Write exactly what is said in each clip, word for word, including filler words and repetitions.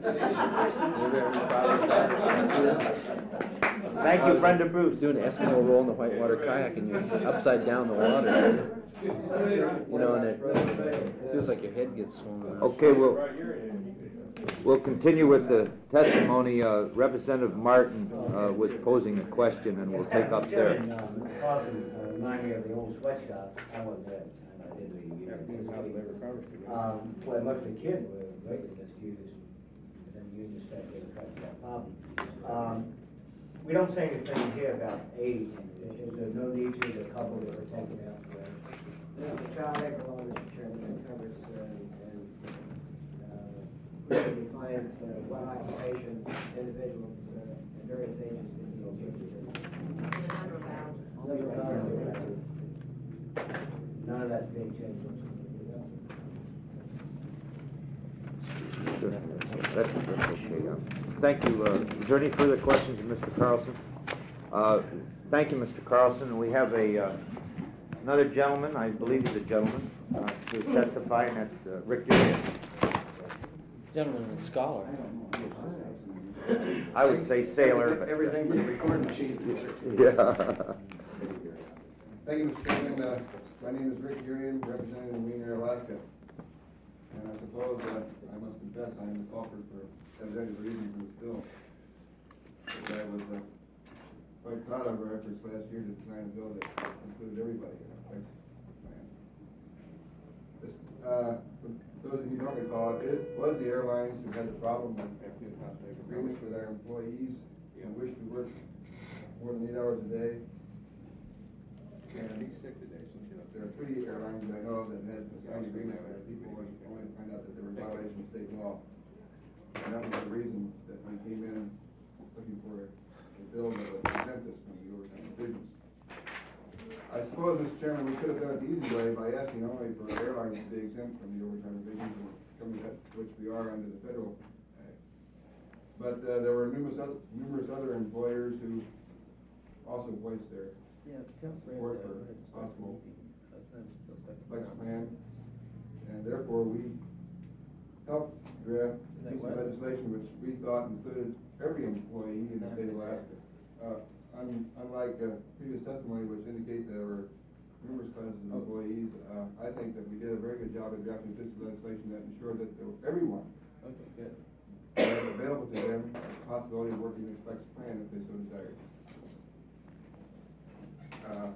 Thank you, Brenda Bruce. Doing an Eskimo roll in the whitewater kayak and you're upside down in the water. You know, and it feels like your head gets swung around. Okay, we'll, we'll continue with the testimony. Uh, Representative Martin uh, was posing a question, and we'll take up there. Mister Carlson uh, reminded me of the old sweatshop. I was there, and I did read it. Um, well, most of the kids were greatly disputous, and then the union stepped in and tried to solve that problem. Um, we don't say anything here about age. Is there no need to the couple that were taken out? There's a child labor law, Mister Chairman, that covers uh, and uh, clearly defines uh, what occupations individuals uh, at various ages can be engaged in. None of that's being changed. Sure. That's, that's okay. Um, thank you. Uh, is there any further questions of Mister Carlson? Uh, thank you, Mister Carlson. We have a uh, another gentleman, I believe he's a gentleman, uh, to testify, and that's uh, Rick Urian. Gentleman and scholar. I would say sailor, but everything from the recording machine. Yeah. Thank you, Mister Chairman. Uh, my name is Rick Urian, representing Wiener, Alaska. And I suppose uh, I must confess I am offered for evidential reasons in this bill. But I was uh, quite proud of our efforts last year to design a bill that included everybody in our flex plan. This, uh, for those of you who don't recall, it was the airlines who had the problem with agreements with our employees and wished to work more than eight hours a day. And there are three airlines that I know of that had a signed agreement where people only to find out that they were in violation of state law. And that was the reason that we came in looking for a bill that would exempt us from the overtime provisions. I suppose, Mister Chairman, we could have done it the easy way by asking only for airlines to be exempt from the overtime provisions, and coming to which we are under the federal act. But uh, there were numerous other, numerous other employers who also voiced their Yeah, support for possible flex plan, and therefore we helped draft a piece of legislation which we thought included every employee in the state of Alaska. Uh, un unlike uh, previous testimony which indicate there were numerous classes of employees, uh, I think that we did a very good job of drafting a piece of legislation that ensured that there were everyone Okay, good. had available to them the possibility of working this flex plan if they so desired. Uh,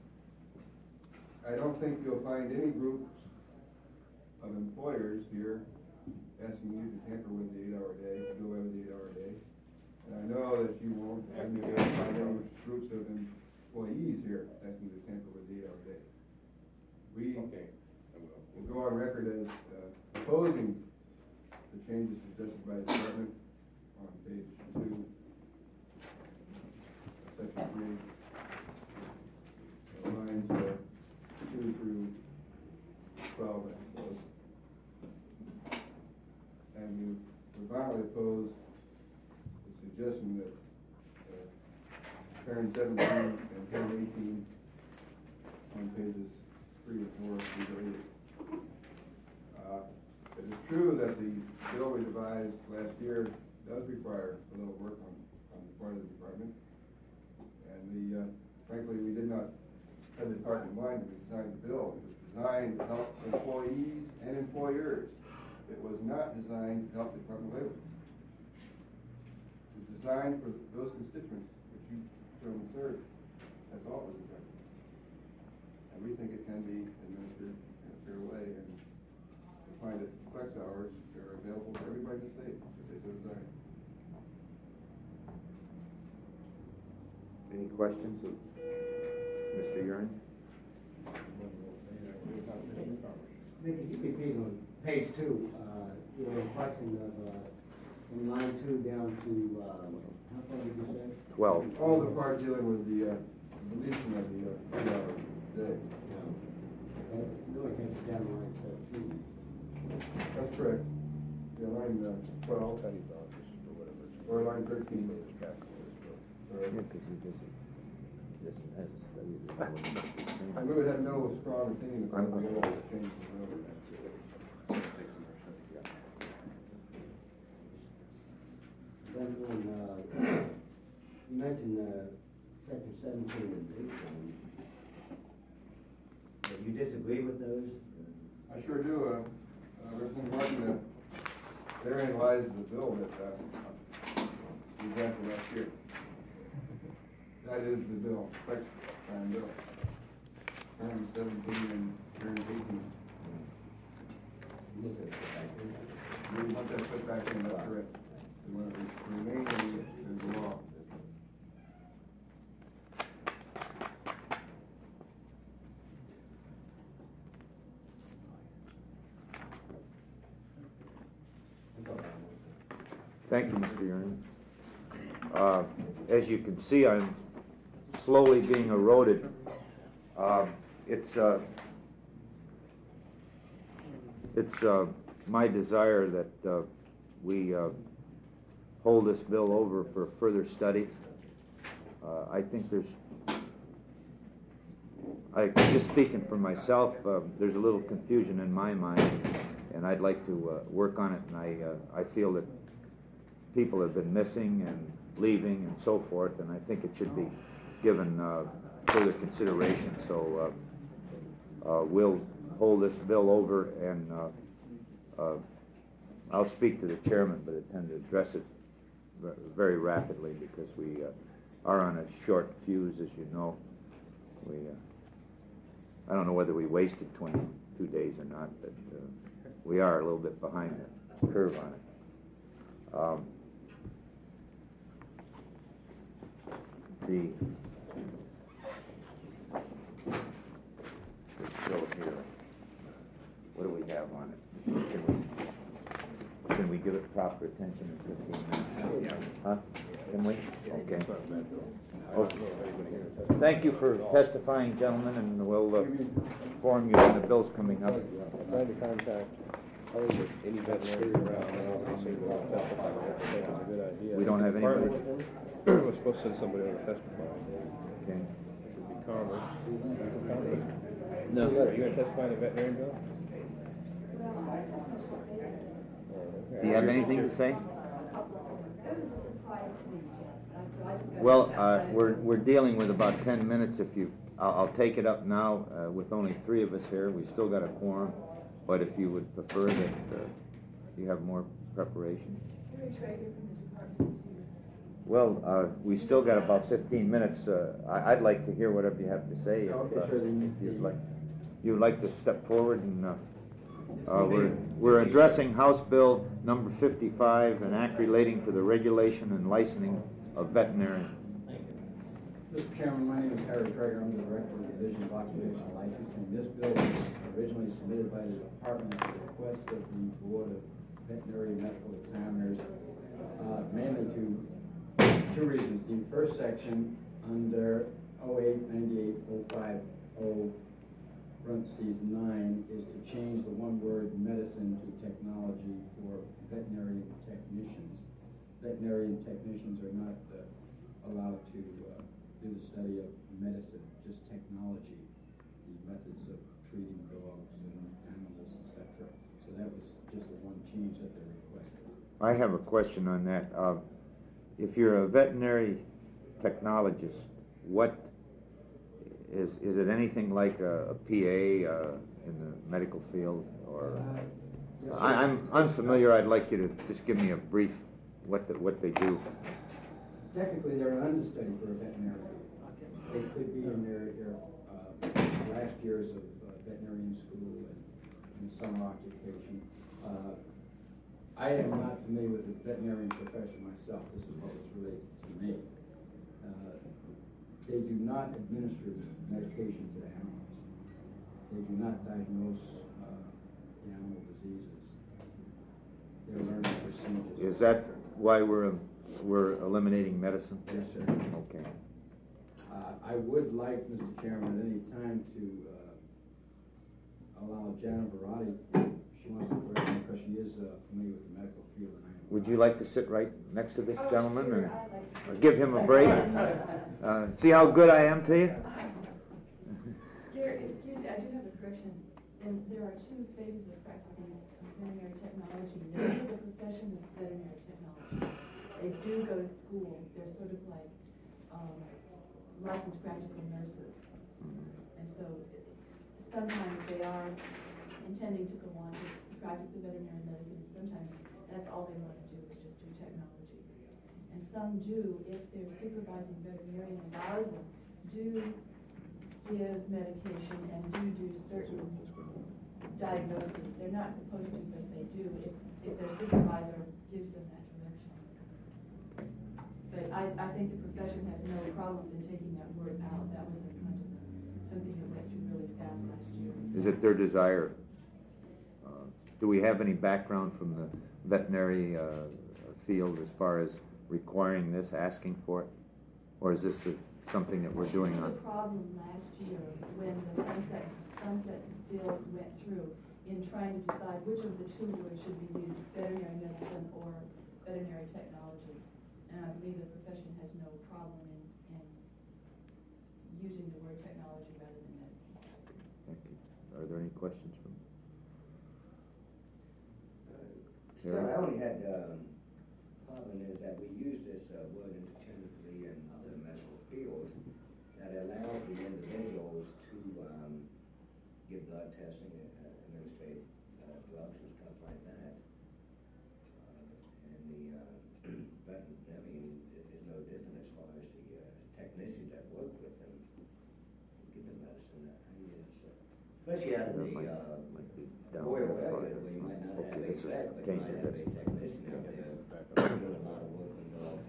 I don't think you'll find any group of employers here asking you to tamper with the eight-hour day, to do away with the eight-hour day. And I know that you won't have any find any groups of employees here asking you to tamper with the eight-hour day. We okay. will go on record as uh, opposing the changes suggested by the department on page two, section three. Lines uh, two through twelve, I suppose. And we profoundly oppose the suggestion that uh, parent seventeen and parent eighteen on pages three and four be deleted. Uh, it is true that the bill we devised last year does require a little work on, on the part of the department. And the, uh, frankly, we did not had the department in mind when we designed the bill. It was designed to help employees and employers. It was not designed to help the Department of Labor. It was designed for those constituents which you gentlemen serve. That's all it was designed for. And we think it can be administered in a fair way, and we find that flex hours are available for everybody in the state if they so desire. Any questions of Mister Urian? Nick, could you repeat on page two, uh, you know, flexing of, uh, from line two down to, uh, how far did you say? Twelve. All the part dealing with the uh, deletion of the uh, eight-hour day. Yeah. Okay. No, I can't down to line seventeen. That's correct. Yeah, line uh, twelve. Or line thirteen. Sorry. Yeah, because he doesn't, doesn't have a study. And we would have no strong opinion about the bill that changes the railroad. I sure do. Uh, uh, Representative Martin, uh, therein lies the bill that uh, we drafted last year. That is the bill, flex time bill. Term seventeen and term eighteen. We want that put back in, that's correct. We want it to remain in, in the law. Thank you, Mister Yearning. Uh, as you can see, I'm slowly being eroded. Uh, it's uh, it's uh, my desire that uh, we uh, hold this bill over for further study. Uh, I think there's, I just speaking for myself, uh, there's a little confusion in my mind, and I'd like to uh, work on it. And I uh, I feel that people have been missing and leaving and so forth, and I think it should be given uh, further consideration. So uh, uh, we'll hold this bill over, and uh, uh, I'll speak to the chairman, but intend to address it very rapidly because we uh, are on a short fuse, as you know. We uh, I don't know whether we wasted twenty-two days or not, but uh, we are a little bit behind the curve on it. Um, the this bill here, what do we have on it? Can we, can we give it proper attention in fifteen minutes? Huh? Can we? Okay. Okay. Thank you for testifying, gentlemen, and we'll uh, inform you when the bill's coming up. I tried to contact any veterinarian around now. They say we'll testify. I think it's a good idea. We don't have anybody. We're supposed to send somebody on to testify. Okay. It should be Commerce. No. Are you going to testify in the veterinarian bill? Do you have anything to say? Well, uh, we're we're dealing with about ten minutes. If you, I'll, I'll take it up now uh, with only three of us here. We still got a quorum, but if you would prefer that uh, you have more preparation. Well, uh, we still got about fifteen minutes. Uh, I, I'd like to hear whatever you have to say. If, uh, if you'd like, you'd like to step forward and. Uh, Uh, we're, we're addressing House Bill number fifty-five, an act relating to the regulation and licensing of veterinarians. Mister Chairman, my name is Harry Traeger. I'm the Director of the Division of Occupational Licensing. This bill was originally submitted by the Department at the request of the Board of Veterinary Medical Examiners, uh, mainly to two reasons. The first section under oh eight ninety-eight oh five oh parentheses nine is to change the one word medicine to technology for veterinarian technicians. Veterinarian technicians are not uh, allowed to uh, do the study of medicine, just technology, the methods of treating dogs and animals, et cetera. So that was just the one change that they requested. I have a question on that. Uh, if you're a veterinary technologist, what Is is it anything like a, a P A uh, in the medical field, or Uh, I, I'm unfamiliar? I'd like you to just give me a brief what the, what they do. Technically, they're an understudy for a veterinarian. They could be in their, their uh, last years of uh, veterinarian school and, and summer occupation. Uh, I am not familiar with the veterinarian profession myself. This is what was related to me. Uh, they do not administer medication to animals. They do not diagnose uh, the animal diseases. They're learning procedures. Is that why we're we're eliminating medicine? Yes, sir. Okay. Uh, I would like, Mister Chairman, at any time to uh, allow Janet Verratti, she wants to correct me because she is uh, familiar with the medical field. And I am Would not. you like to sit right next to this gentleman and give him a break? Uh, see how good I am to you? Gary, excuse me, I do have a correction. And there are two phases of practicing veterinary technology. There is a profession of veterinary technology. They do go to school. They're sort of like um, licensed practical nurses. And so sometimes they are intending to go on to practice the veterinary medicine, sometimes that's all they want to do is just do technology. And some do, if their supervising veterinarian allows them, do give medication and do do certain diagnoses. They're not supposed to, but they do if, if their supervisor gives them that direction. But I, I think the profession has no problems in taking that word out. That was a kind of something that went through really fast last year. Is it their desire? Uh, do we have any background from the veterinary uh, field as far as requiring this, asking for it? Or is this a, something that we're doing on? This was a problem last year when the sunset, sunset bills went through in trying to decide which of the two words should be used, veterinary medicine or veterinary technology. And I believe the profession has no problem in, in using the word technology rather than medicine. Thank you. Are there any questions from? So I only had, um, problem is that we use this uh, word interchangeably in other medical fields that allows the individuals to um, give blood testing and uh, administrate uh, drugs and stuff like that. Uh, and the uh, veterinarian is is no different as far as the uh, technicians that work with them give the medicine. I mean, it's, uh, especially out in That the might- uh, might be down rural there areas farther. where you might not have Okay, a this is vet, but you came might to have a this. technician out there doing a lot of work on dogs.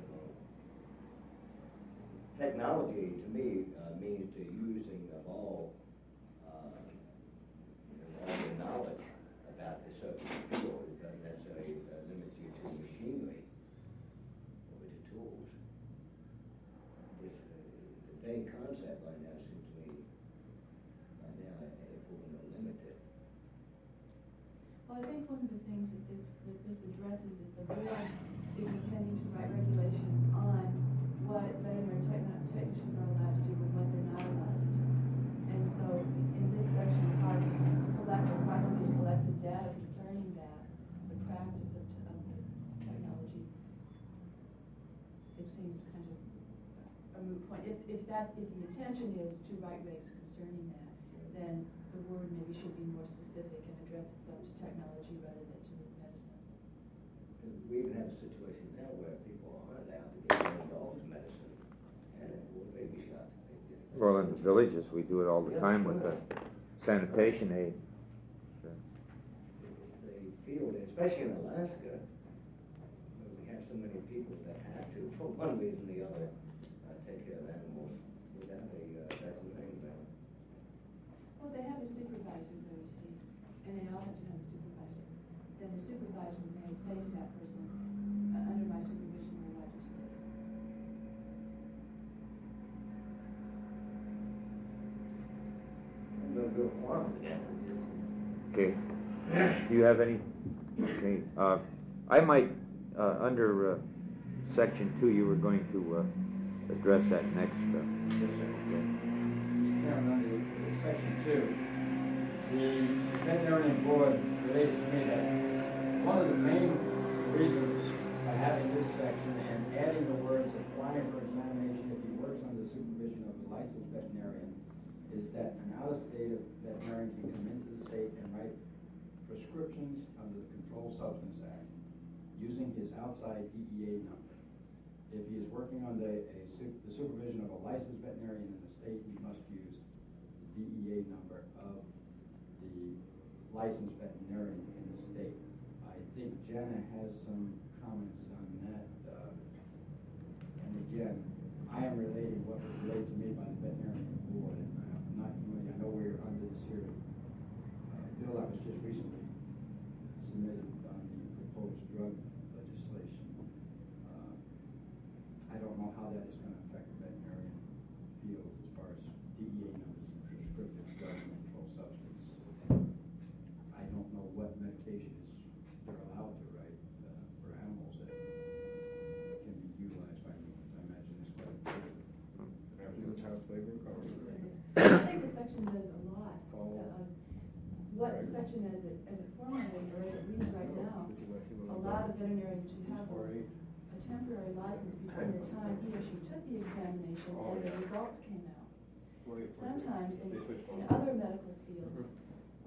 Technology, to me, uh, means the using of all, uh, you know, all the knowledge about the certain field. It doesn't necessarily uh, limit you to machinery or to tools. This, uh, the main concept right now seems to me, right now, if we're going to limit it. Well, I think one of the things that this, that this addresses is the board is intending to write regulations on what veterinary techni- technicians are allowed to do and what they're not allowed to do. And so in this section, it calls to collect or possibly collect the data concerning that, the practice of, t- of the technology. It seems kind of a moot point. If, if that, if the intention is to write regs concerning that, then the word maybe should be more specific and address itself to technology rather than to medicine. We even have a situation now where people aren't allowed to get their dogs medicine and or baby shots. Well, in the villages, we do it all the time with the sanitation aid. Sure. They feel, especially in Alaska, where we have so many people that have to, for one reason or the other, uh, take care of animals without a uh, veterinarian now. Well, they have a supervisor there, you see, and they all have to have a supervisor. Then the supervisor may say to that person, uh, under my supervision, you're allowed to do this. I'm gonna go farm against it, just. Okay. Do you have any? Okay. Uh, I might, uh, under uh, section two, you were going to uh, address that next. Uh, Yes, sir. okay. Mister Chairman, under uh, section two, the veterinarian board related to me that one of the main reasons for having this section and adding the words applying for examination if he works under the supervision of a licensed veterinarian is that an out-of-state veterinarian can come into the state and write prescriptions under the Controlled Substance Act using his outside D E A number. If he is working under a, su- the supervision of a licensed veterinarian in the state, he must use the D E A number of the licensed veterinarian in the state. I think Jenna has some comments on that. Uh, and again, I am relating what was relayed to me by the veterinarian board. And I'm not familiar, I know we're under this here uh, bill that was just recently submitted on the proposed drug legislation. Uh, I don't know how that is going to affect the veterinarian field as far as D E A numbers and prescriptive drug and controlled substance. And I don't know what medications they're allowed to write uh, for animals that can be utilized by humans. I imagine it's quite important. House labor covers I think the section does a lot. Uh, What the section as it, as it formulated, or as it reads right now, allowed the veterinarian to have a, a temporary license between the time he or she took the examination and the results came out. Sometimes in, in other medical fields,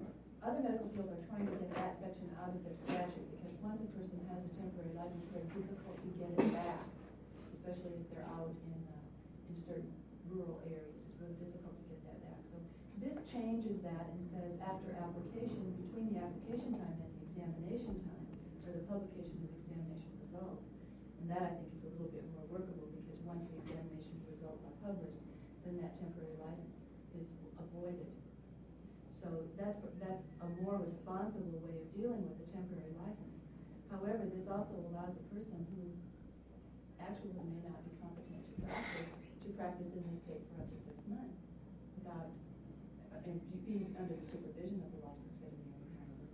other medical fields are trying to get that section out of their statute, because once a person has a temporary license, it's very difficult to get it back, especially if they're out in, uh, in certain rural areas. It's really difficult to get that back. So this changes that and says after application, between the application time and the examination time, or the publication of examination results. And that, I think, is a little bit more workable, because once the examination results are published, then that temporary license is avoided. So that's, that's a more responsible way of dealing with a temporary license. However, this also allows a person who actually may not be competent to practice, to practice in the state for up to six months without, and being under the supervision of the licensed veterinarian, however.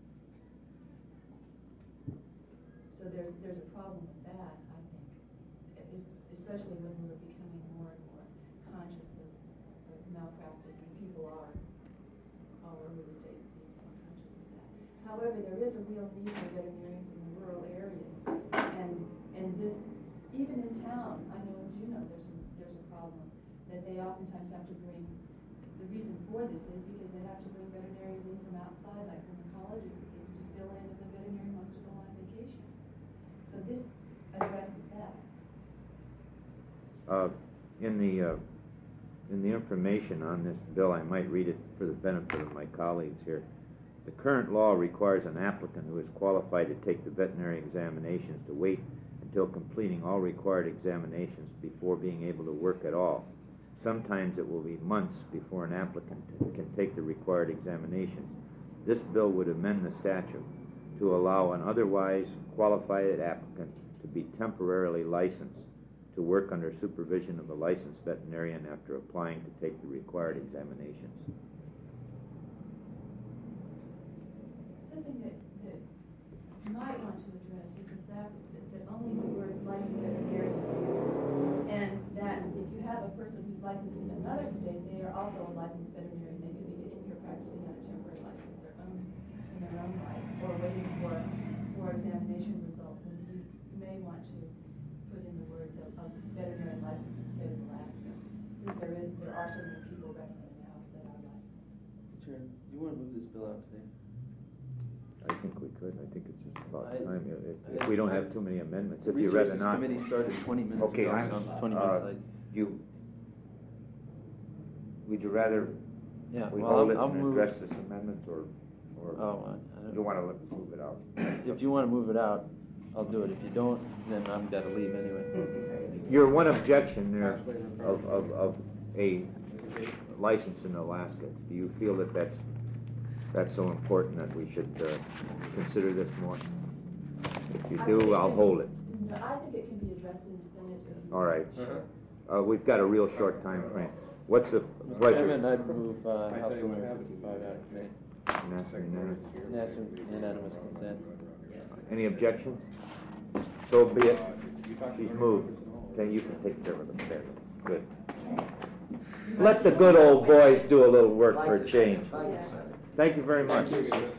So there's, there's a problem with that, I think, es- especially when we're becoming more and more conscious of, of malpractice, and people are all over the state being more conscious of that. However, there is a real need for veterinarians in the rural areas, and and this, even in town, I know, as you know, there's a, there's a problem that they oftentimes have to bring. The reason for this is because they have to bring veterinarians in from outside, like from the colleges and things, to fill in if the veterinarian wants to go on vacation. So this addresses that. Uh, in the, uh, in the information on this bill, I might read it for the benefit of my colleagues here. The current law requires an applicant who is qualified to take the veterinary examinations to wait until completing all required examinations before being able to work at all. Sometimes it will be months before an applicant can take the required examinations. This bill would amend the statute to allow an otherwise qualified applicant to be temporarily licensed to work under supervision of a licensed veterinarian after applying to take the required examinations. Something that, that you might want to address is the fact that, that only the words licensed veterinarian is used. And that if you have a person who's licensed in another state, they are also a licensed veterinarian. They could be in here practicing on a temporary license their own, in their own right, or waiting for, for examination results. And you, you may want to put in the words of, of veterinary license instead of Alaska, since there is, there are so many people recommended now that are licensed. Sharon, do you want to move this bill out today? I think we could. I think it's just about I- time, if, if I- we don't I- have too many amendments. If you'd rather Resources not. Committee started twenty minutes Okay, ago, I'm, so I'm twenty uh, minutes late. you, would you rather Yeah, we well, hold I'll, it I'll and move. address this amendment, or, or Oh, I, I don't. you want to move it out? If you want to move it out, I'll do it. If you don't, then I'm gotta leave anyway. Your one objection there of, of, of a license in Alaska, do you feel that that's, that's so important that we should uh, consider this more? If you I think do, it I'll can- hold it. No, I think it can be addressed in the Senate. if you- All right. Uh-huh. Uh, we've got a real short time frame. What's the pleasure? Chairman, I'd move, uh, House Bill number fifty-five out of committee. Unanimous, unanimous. Unanimous, unanimous consent. Any objections? So be it. She's moved. Okay, you can take care of them there. Good. Let the good old boys do a little work for a change. Thank you very much.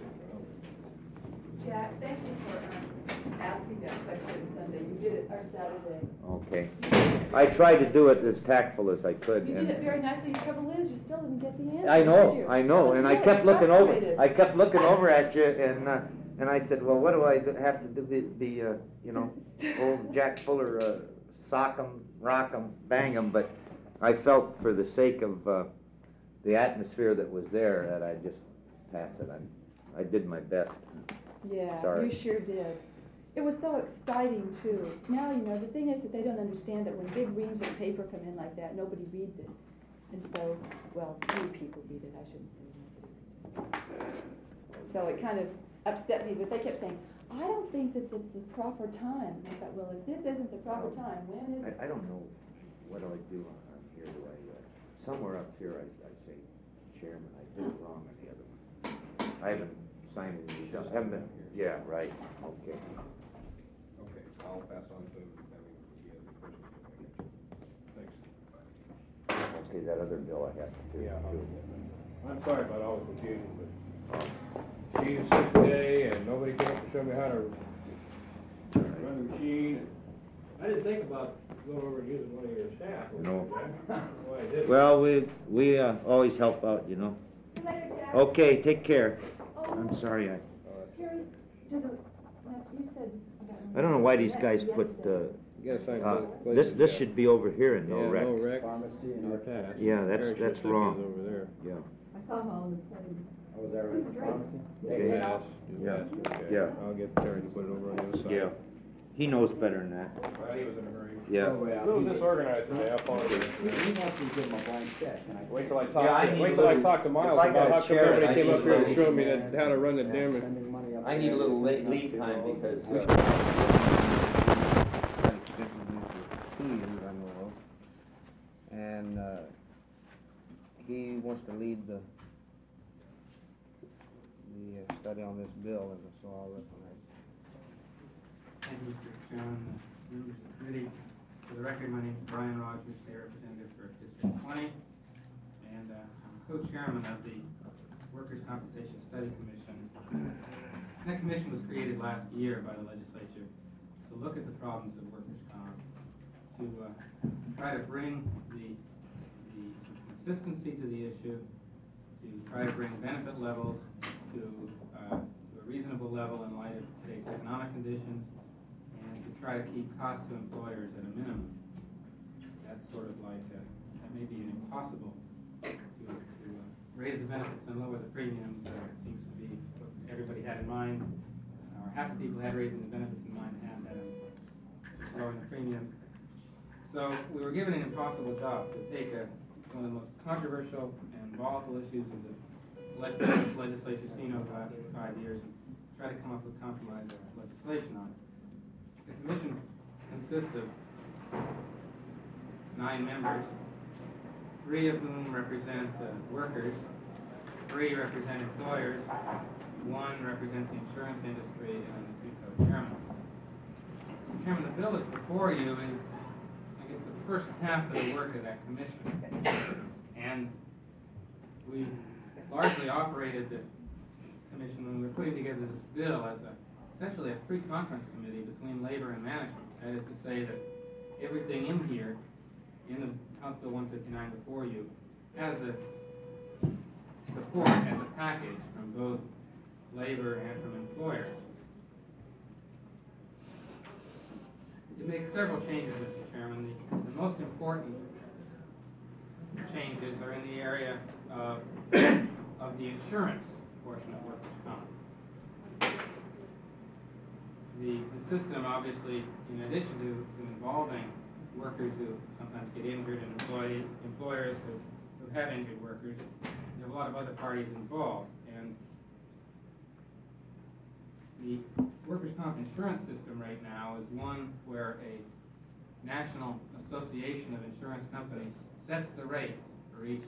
Jack, thank you for um, asking that question Sunday. You did it, or Saturday. Okay. I tried to do it as tactful as I could. You and- did it very nicely. The trouble is, you still didn't get the answer. I did know, you? I know, was and I really kept looking over, frustrated. I kept looking over at you, and, uh, and I said, well, what do I do- have to do, be, be, uh, you know, old Jack Fuller, uh, sock 'em, rock 'em, bang 'em, but I felt for the sake of, uh, the atmosphere that was there, that I just pass it. I, I did my best. Yeah, Sorry. you sure did. It was so exciting, too. Now, you know, the thing is that they don't understand that when big reams of paper come in like that, nobody reads it. And so, well, few people read it, I shouldn't say nobody. So it kind of upset me, but they kept saying, I don't think that it's the proper time. And I thought, well, if this isn't the proper time, when is it? I, I don't know, what do I do on, on here, do I, uh, somewhere up here, I, I say chairman, I did it wrong on the other one. I haven't signed it, these up. haven't been, yeah, right, okay. Okay, I'll pass on to Debbie if he has any questions. Thanks. Okay, that other bill I have to do. Yeah, too. I'm sorry about all the confusion, but she was sick today and nobody came up to show me how to run the machine. I didn't think about going over and using one of your staff. No. Well, I did. Well, we, we, uh, always help out, you know. See you later, Jack. Okay, take care. Oh, I'm sorry, I, Terry, do the, now, you said. I don't know why these guys put, uh, You gotta sign uh, both this, places, this yeah. should be over here in Yeah, no rec. no rec, Pharmacy and no orthopedic. tax. Yeah, that's- Parish that's system wrong. is over there. Yeah, I saw them all in the same. Oh, was that right, Great. pharmacy? Okay. Pass, do Yeah. pass, okay. Yeah. I'll get Terry to put it over on the other side. yeah. He knows better than that. Well, he was in a hurry. Yeah. Oh, yeah. A little disorganized today, I apologize. He he wants me to give him a blank check, and I. Wait till I Yeah, I talk, need wait a till I little- talk to Miles if I got about a how come chair, I everybody came need up a here to little- show me that, how to run the damn. Spending money up I need a there, little setting late up lead time bills. because, We uh, should- Two years I know of. And, uh, he wants to lead the, the uh, study on this bill, and so I'll recognize. Thank you, Mister Chairman, uh, members of the committee. For the record, my name is Brian Rogers, State Representative for District twenty, and uh, I'm co-chairman of the Workers' Compensation Study Commission. That commission was created last year by the legislature to look at the problems of workers' comp, to uh, try to bring the, the consistency to the issue, to try to bring benefit levels to, uh, to a reasonable level in light of today's economic conditions, and to try to keep costs to employers at a minimum. That's sort of like, uh, that may be impossible to, to uh, raise the benefits and lower the premiums. Uh, it seems to be what everybody had in mind, or half the people had raising the benefits in mind, half had them lowering the premiums. So we were given an impossible job to take a, one of the most controversial and volatile issues of the leg- legislature's seen over the last five years and try to come up with compromise legislation on it. The commission consists of nine members, three of whom represent uh, workers, three represent employers, one represents the insurance industry, and then the two co-chairmen. Mister Chairman, the bill that's before you is, I guess, the first half of the work of that commission. And we largely operated the commission when we were putting together this bill as a, essentially a pre-conference committee between labor and management. That is to say that everything in here, in the House Bill one fifty-nine before you, has a support as a package from both labor and from employers. It makes several changes, Mister Chairman. The, the most important changes are in the area of, of the insurance portion of workers' comp. The, the system, obviously, in addition to, to involving workers who sometimes get injured and employee, employers who, who have injured workers, there are a lot of other parties involved. And the workers' comp insurance system right now is one where a national association of insurance companies sets the rates for each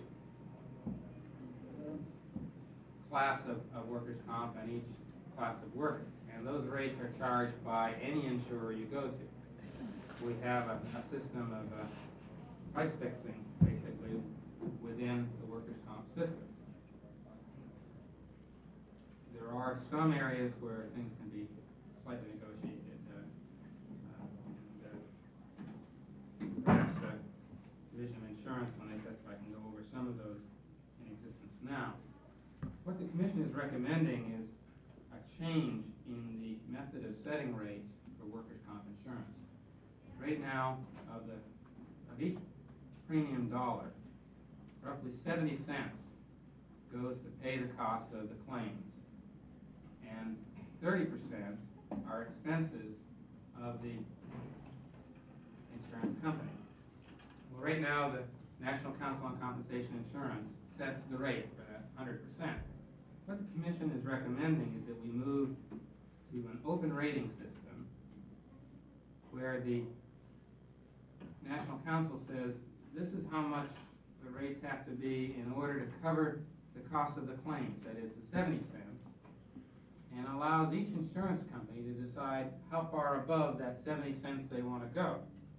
class of, of workers' comp and each class of worker. And those rates are charged by any insurer you go to. We have a, a system of uh, price fixing, basically, within the workers' comp systems. There are some areas where things can be slightly negotiated. Uh, uh, and, uh, perhaps uh, Division of Insurance, when they testify, can go over some of those in existence now. What the Commission is recommending is a change in the method of setting rates for workers' comp insurance. Right now, of the of each premium dollar, roughly seventy cents goes to pay the cost of the claims, and thirty percent are expenses of the insurance company. Well, right now, the National Council on Compensation Insurance sets the rate for that one hundred percent. What the Commission is recommending is that we move to an open rating system where the National Council says this is how much the rates have to be in order to cover the cost of the claims, that is the seventy cents, and allows each insurance company to decide how far above that seventy cents they want to go.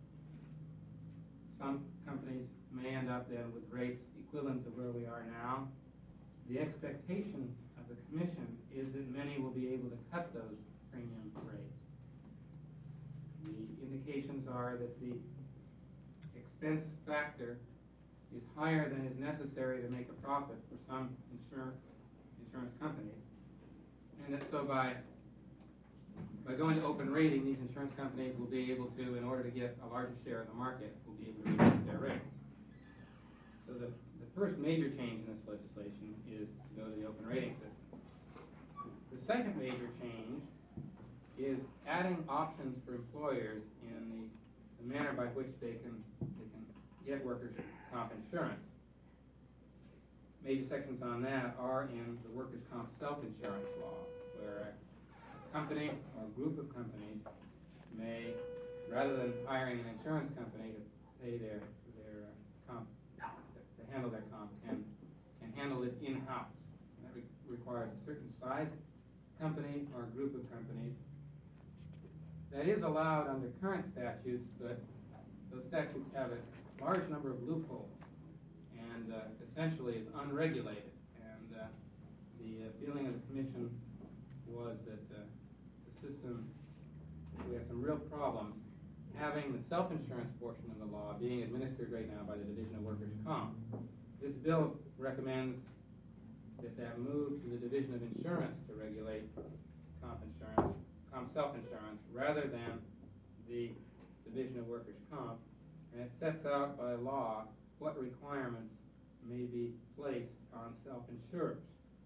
Some companies may end up then with rates equivalent to where we are now. The expectation of the Commission is that many will be able to cut those premium rates. The indications are that the expense factor is higher than is necessary to make a profit for some insurance insurance companies, and that so by by going to open rating, these insurance companies will be able to, in order to get a larger share of the market, will be able to reduce their rates. So the, the first major change in this legislation is to go to the open rating system. The second major change is adding options for employers in the, the manner by which they can they can get workers' comp insurance. Major sections on that are in the workers' comp self-insurance law, where a company or a group of companies may, rather than hiring an insurance company to pay their their uh, comp, to handle their comp, can can handle it in-house. That re requires a certain size company or a group of companies. That is allowed under current statutes, but those statutes have a large number of loopholes and uh, essentially is unregulated. And uh, the uh, feeling of the Commission was that uh, the system, we have some real problems having the self-insurance portion of the law being administered right now by the Division of Workers' Comp. This bill recommends that that move to the Division of Insurance to regulate comp insurance, comp self-insurance, rather than the Division of Workers' Comp, and it sets out by law what requirements may be placed on self-insurers.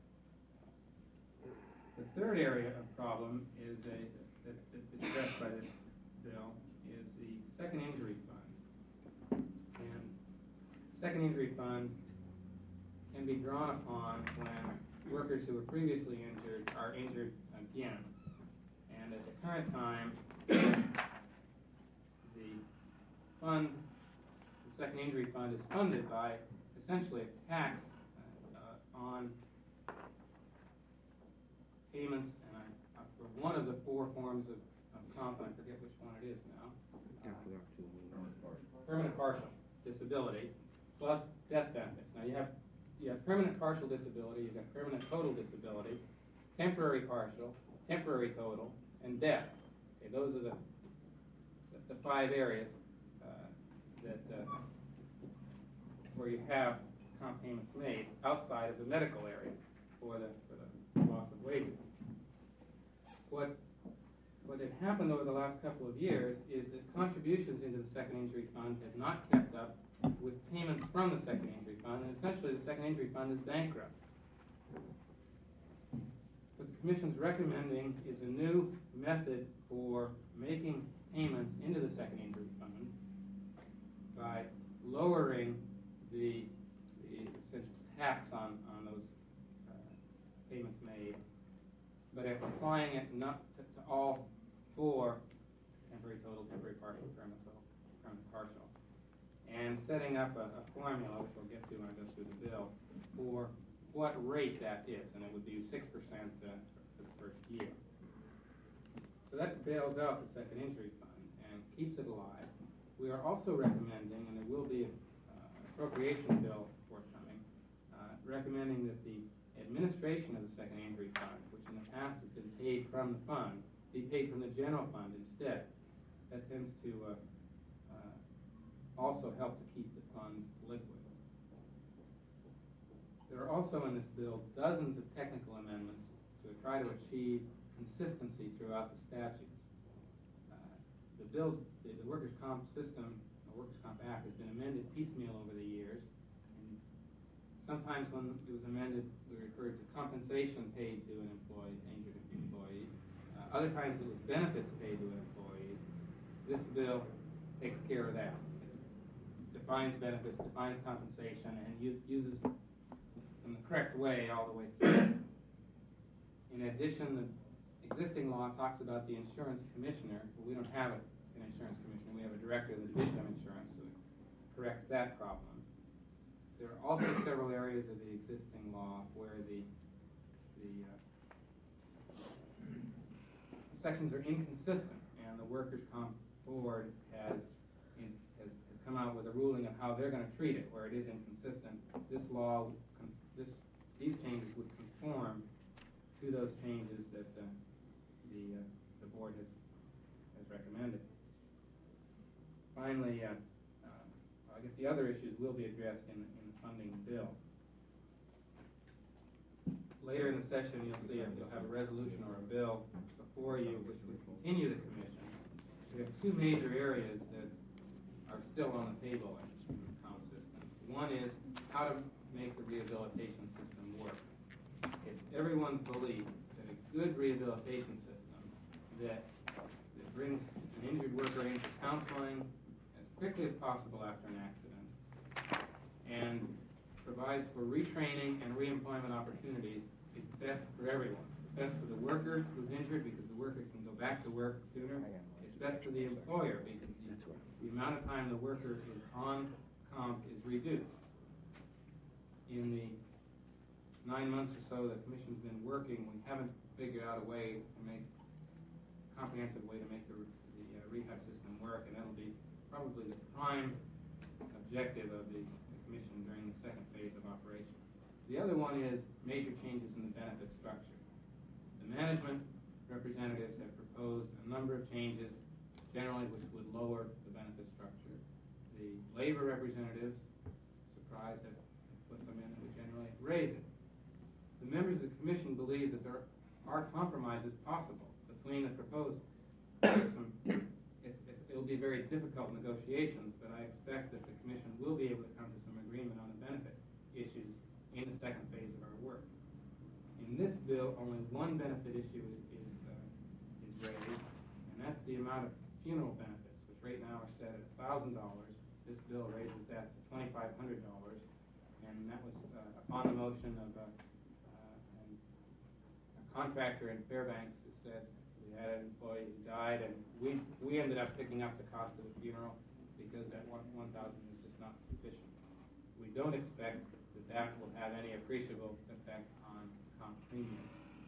The third area of problem is a, that, that's addressed by this bill is the second injury fund. And second injury fund can be drawn upon when workers who were previously injured are injured again. And at the current time, the fund, the second injury fund, is funded by essentially a tax uh, on payments, and I, uh, for one of the four forms of, of comp, and I forget which one it is now. Uh, permanent partial disability plus death benefits. Now you have you have permanent partial disability, you've got permanent total disability, temporary partial, temporary total, and death. Okay, those are the the, the five areas uh, that uh, where you have comp payments made outside of the medical area for the for the loss of wages. What what had happened over the last couple of years is that contributions into the second injury fund have not kept up with payments from the second injury fund, and essentially the second injury fund is bankrupt. What the Commission's recommending is a new method for making payments into the second injury fund by lowering the, the essential tax on, on those uh, payments made, but if applying it not to, to all four, temporary total, temporary partial, permanent total, permanent partial, and setting up a, a formula, which we'll get to when I go through the bill, for what rate that is, and it would be six percent uh, for the first year. So that bails out the second injury fund and keeps it alive. We are also recommending, and there will be an uh, appropriation bill forthcoming, uh, recommending that the administration of the second injury fund, which in the past has been paid from the fund, be paid from the general fund instead. That tends to uh, uh, also help to keep the fund liquid. There are also in this bill dozens of technical amendments to try to achieve consistency throughout the statutes. Uh, the bill's, the, the Workers' Comp system, the Workers' Comp Act, has been amended piecemeal over the years. And sometimes when it was amended, we referred to compensation paid to an employee, injured employee. Uh, other times it was benefits paid to an employee. This bill takes care of that. It defines benefits, defines compensation, and use, uses in the correct way all the way through. In addition, the existing law talks about the insurance commissioner, but we don't have an insurance commissioner. We have a director of the Division of Insurance, so it corrects that problem. There are also several areas of the existing law where the the uh, sections are inconsistent, and the Workers' Comp Board has, in, has has come out with a ruling of how they're going to treat it, where it is inconsistent. This law, this these changes would conform to those changes that uh, the uh, the board has has recommended. Finally, uh, uh, I guess the other issues will be addressed in in the funding bill. later in the session, you'll see, it. You'll have a resolution or a bill before you which would continue the commission. We have two major areas that are still on the table in the comp system. One is how to make the rehabilitation system work. It's everyone's belief that a good rehabilitation system that, that brings an injured worker into counseling as quickly as possible after an accident and provides for retraining and reemployment opportunities is best for everyone. It's best for the worker who's injured because the worker can go back to work sooner. It's best for the employer because the, the amount of time the worker is on comp is reduced. In the nine months or so the commission's been working, we haven't figured out a way to make, a comprehensive way to make the, the uh, rehab system work, and that'll be probably the prime objective of the, the commission during the second phase of operation. The other one is major changes in the benefit structure. The management representatives have proposed a number of changes, generally which would lower the benefit structure. The labor representatives, surprised that put some in that would generally raise it. The members of the commission believe that there are compromises possible between the proposals. Some, it's, it's, it'll be very difficult negotiations, but I expect that the commission will be able to come to some agreement on the benefit issues in the second phase of our work. In this bill, only one benefit issue is, is, uh, is raised, and that's the amount of funeral benefits, which right now are set at one thousand dollars. This bill raises that to twenty-five hundred dollars, and that was uh, upon the motion of uh, uh, an, a contractor in Fairbanks who said we had an employee who died, and we, we ended up picking up the cost of the funeral because that one, one thousand is just not sufficient. We don't expect that that will have any appreciable effect on comp premium.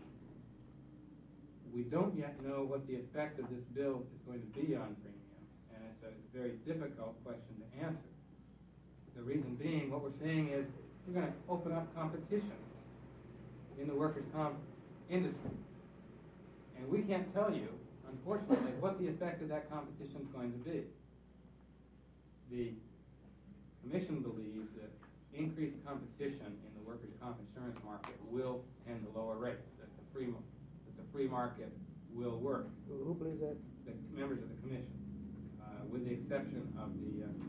We don't yet know what the effect of this bill is going to be on premium, and it's a very difficult question to answer. The reason being, what we're saying is we're going to open up competition in the workers' comp industry. And we can't tell you, unfortunately, what the effect of that competition is going to be. The commission believes that increased competition in the workers' comp insurance market will tend to lower rates, that the free, that the free market will work. Who believes that? The members of the commission, uh, with the exception of the, uh,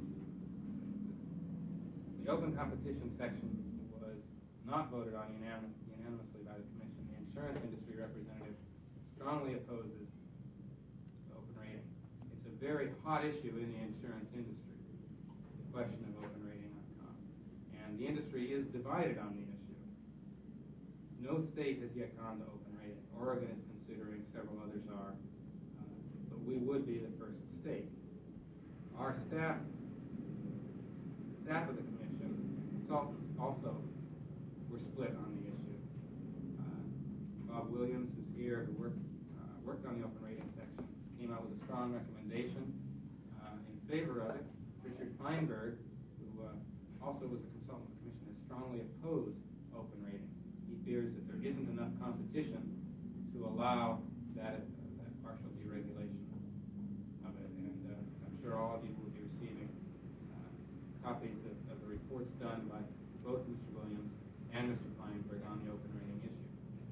the open competition section was not voted on unanimous, unanimously by the commission. The insurance industry representative strongly opposes open rating. It's a very hot issue in the insurance industry, the question of open rating on comp. And the industry is divided on the issue. No state has yet gone to open rating. Oregon is considering, several others are, uh, but we would be the first state. Our staff, the staff of the commission, consultants also were split on the issue. Uh, Bob Williams, who's here, who worked, uh, worked on the open rating section, came out with a strong recommendation uh, in favor of it. Richard Feinberg, who uh, also was a consultant of the commission, has strongly opposed open rating. He fears that there isn't enough competition to allow that, uh, that partial deregulation of it. And uh, I'm sure all of you will be receiving uh, copies of, of the reports done by both Mister Williams and Mister Feinberg on the open rating issue.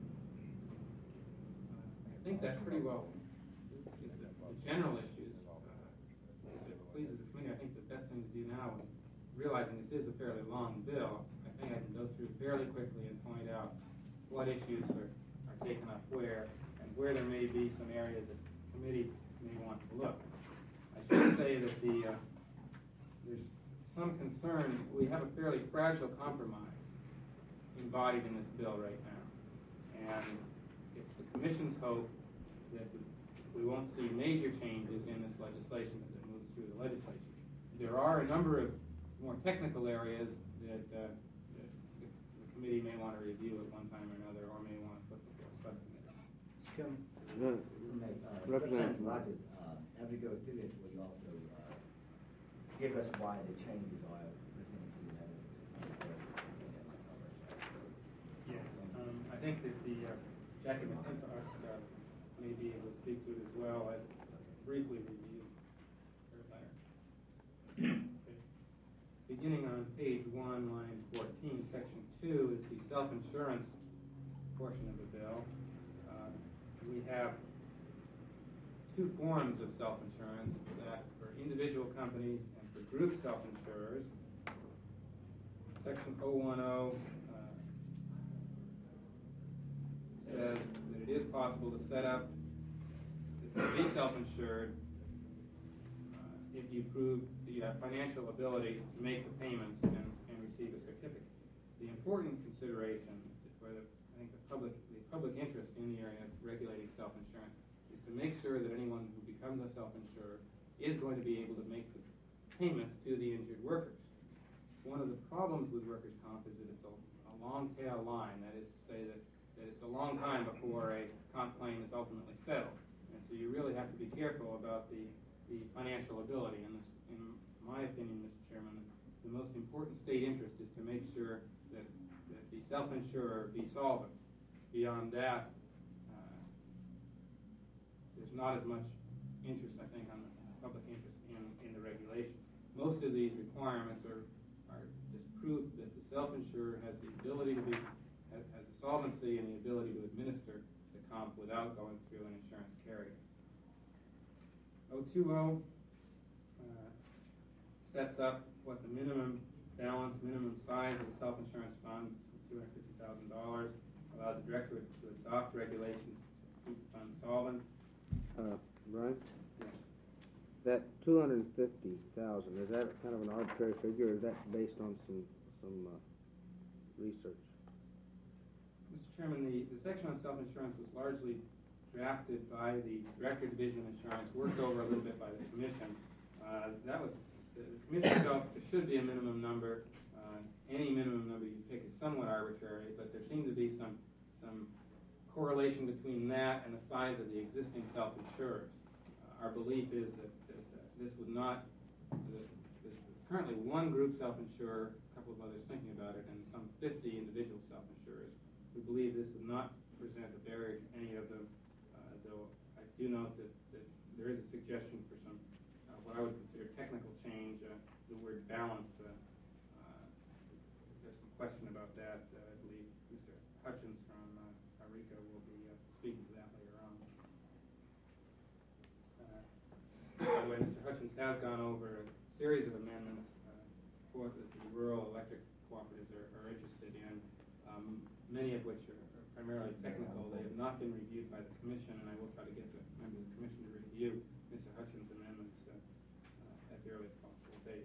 Uh, I think that pretty well is the, the general issues. Uh, if it pleases the committee, I think the best thing to do now, realizing this is a fairly long bill, I think I can go through fairly quickly and point out what issues are, are taken up where, and where there may be some areas that the committee may want to look. I should say that the uh, there's some concern. We have a fairly fragile compromise embodied in this bill right now, and it's the commission's hope that we won't see major changes in this legislation as it moves through the legislature. There are a number of more technical areas that, uh, that the, the committee may want to review at one time or another, or may want to put before a subcommittee. Jim, No. uh, Representative. Rogers, uh, as we go through this, will you also, uh, give us why the changes are pertaining to the other? Yes, um, I think that the, uh, Jackie McClintock, uh, may be able to speak to it as well. I briefly reviewed her letter. Okay. Beginning on page one, line fourteen, section two is the self-insurance portion of the bill. Uh, we have two forms of self-insurance, that for individual companies and for group self-insurers. Section oh one oh uh, says that it is possible to set up to be self-insured uh, if you prove that you have financial ability to make the payments and, and receive a certificate. The important consideration for the, I think the public, the public interest in the area of regulating self-insurance is to make sure that anyone who becomes a self-insured is going to be able to make the payments to the injured workers. One of the problems with workers' comp is that it's a, a long tail line. That is to say that, that it's a long time before a comp claim is ultimately settled. And so you really have to be careful about the, the financial ability. And this, in my opinion, Mister Chairman, the most important state interest is to make sure that, that the self-insurer be solvent. Beyond that, uh, there's not as much interest, I think, on the public interest in, in the regulation. Most of these requirements are, are just proof that the self-insurer has the ability to be, has, has the solvency and the ability to administer the comp without going through an insurance carrier. oh two oh uh, sets up what the minimum balance, minimum size of the self-insurance fund, two hundred fifty thousand dollars, allows the director to adopt regulations to keep the fund solvent. Uh, Brian? Yes. That two hundred and fifty thousand, is that kind of an arbitrary figure, or is that based on some, some, uh, research? Mister Chairman, the, the section on self-insurance was largely drafted by the Director Division of Insurance, worked over a little bit by the Commission. Uh, that was, the, the Commission felt there should be a minimum number. Uh, any minimum number you pick is somewhat arbitrary, but there seemed to be some, some correlation between that and the size of the existing self-insurers. Uh, our belief is that, that uh, this would not, that there's currently one group self-insurer, a couple of others thinking about it, and some fifty individual self-insurers. We believe this would not present a barrier to any of them, uh, though I do note that, that there is a suggestion for some, uh, what I would consider technical change, uh, the word balance. Uh, uh, there's some question about that. Uh, I believe Mister Hutchins from uh, Arica will be uh, speaking to that later on. Uh, by the way, Mister Hutchins has gone over a series of amendments uh, for that the rural electric cooperatives are, are interested in, um, many of which are, are primarily technical. They have not been reviewed by the Commission, and I will try to get the members of the Commission to review Mister Hutchins' amendments uh, uh, at the earliest possible date.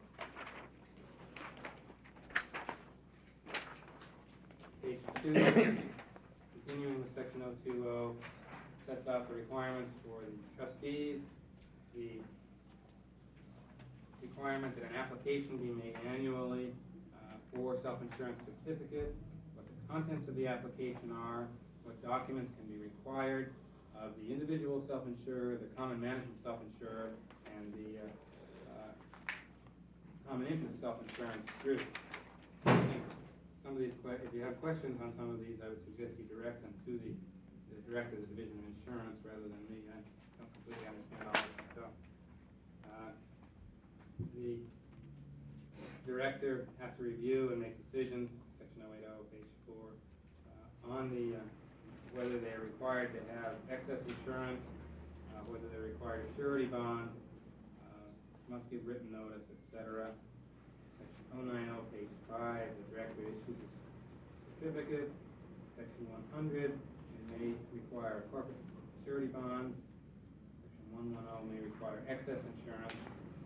Page two, continuing with section oh two oh, sets out the requirements for the trustees, the requirement that an application be made annually uh, for self-insurance certificate, what the contents of the application are, what documents can be required of the individual self-insurer, the common management self-insurer, and the uh, uh, common interest self-insurance group. I think some of these, if you have questions on some of these, I would suggest you direct them to the, the director of the Division of Insurance rather than me. I don't completely understand all this myself. Uh, the director has to review and make decisions, section oh eight oh, page four, uh, on the uh, whether they are required to have excess insurance, uh, whether they're required a surety bond, uh, must give written notice, et cetera. Section oh nine oh, page five, the director issues a certificate. Section one hundred, it may require a corporate surety bond. Section one ten may require excess insurance.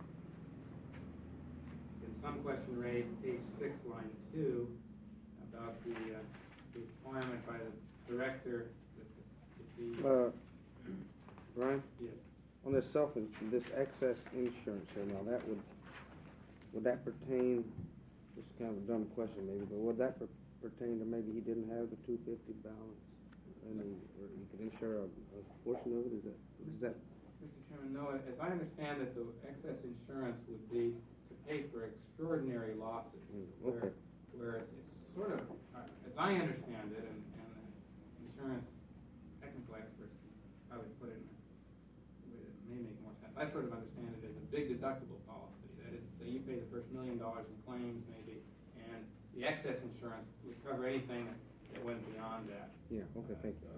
There's some question raised, page six, line two, about the, uh, the requirement by the director that the, that the Uh, Brian? yes. On this self, this excess insurance here, now that would, would that pertain, this is kind of a dumb question maybe, but would that per pertain to maybe he didn't have the two fifty balance? And he, or he could insure a, a portion of it, is that, is that? Mister Chairman, no, as I understand it, the excess insurance would be to pay for extraordinary losses. Mm, okay. Where, where it's, it's sort of, uh, as I understand it, and, and uh, insurance technical experts can probably put it in a way that may make more sense. I sort of understand it as a big deductible policy. That is to say, you pay the first million dollars in claims, maybe, and the excess insurance would cover anything that, it went beyond that. Yeah, okay, thank you.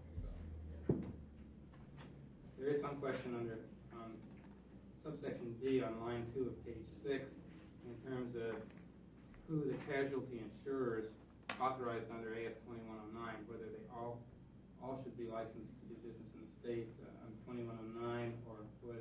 There is some question under, on subsection B on line two of page six, in terms of who the casualty insurers authorized under A S twenty-one oh nine, whether they all, all should be licensed to do business in the state uh, under twenty-one oh nine, or whether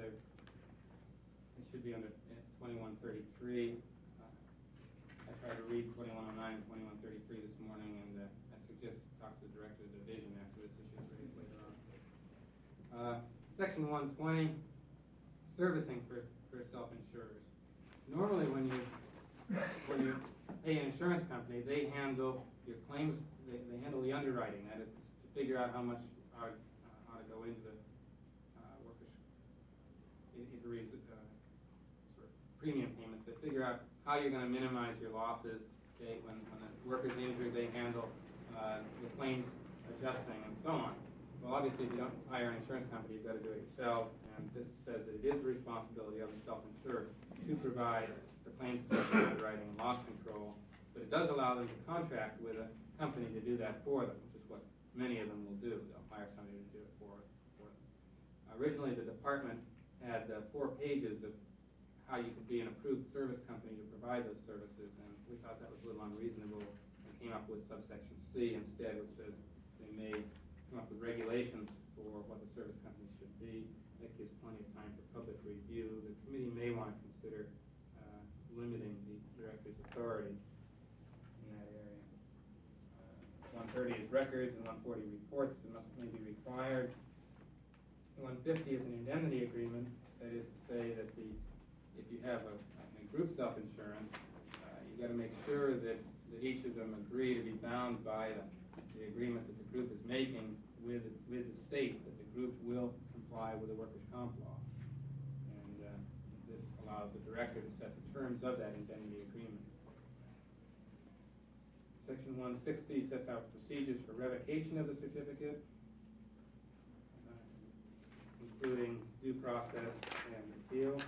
it should be under twenty-one thirty-three. Uh, I tried to read twenty-one oh nine and twenty-one thirty-three this morning, and uh, I suggest to talk to the director of the division after this issue is raised later on. Uh, Section one twenty, servicing for, for self-insurers. Normally when you when you pay an insurance company, they handle your claims, they, they handle the underwriting, that is to figure out how much ought, uh, ought to go into the uh, workers' injuries, uh, sort of premium payments. They figure out how you're going to minimize your losses. Okay, when, when a worker's injured, they handle uh, the claims adjusting and so on. Well, obviously, if you don't hire an insurance company, you've got to do it yourself, and this says that it is the responsibility of the self-insured to provide the claims adjustment, underwriting, and loss control, but it does allow them to contract with a company to do that for them, which is what many of them will do. They'll hire somebody to do it for, for them. Originally, the department had uh, four pages of how you could be an approved service company to provide those services, and we thought that was a little unreasonable, and came up with subsection C instead, which says they may come up with regulations for what the service company should be. That gives plenty of time for public review. The committee may want to consider uh, limiting the director's authority in that area. Uh, one thirty is records, and one forty reports that must only be required. one fifty is an indemnity agreement. That is to say that the if you have a, a group self-insurance, uh, you've got to make sure that, that each of them agree to be bound by the the agreement that the group is making with with the state, that the group will comply with the workers' comp law. And uh, this allows the director to set the terms of that indemnity agreement. Section one sixty sets out procedures for revocation of the certificate, uh, including due process and appeal.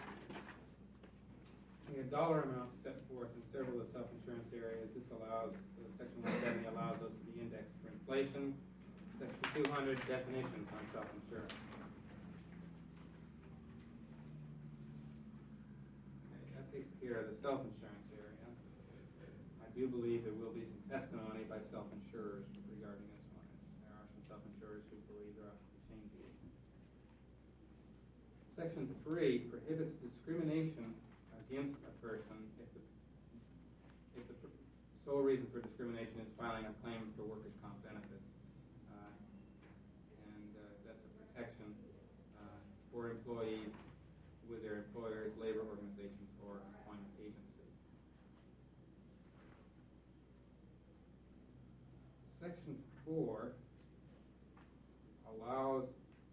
A dollar amount set forth in several of the self-insurance areas. This allows, uh, Section one seventy allows those to be indexed for inflation. Section two hundred, definitions on self-insurance. Okay, that takes care of the self-insurance area. I do believe there will be some testimony by self-insurers regarding this one. There are some self-insurers who believe there ought to be changes. Section three prohibits discrimination against a person if the, if the sole reason for discrimination is filing a claim for workers' comp benefits. Uh, and uh, that's a protection uh, for employees with their employers, labor organizations, or employment agencies. Section four allows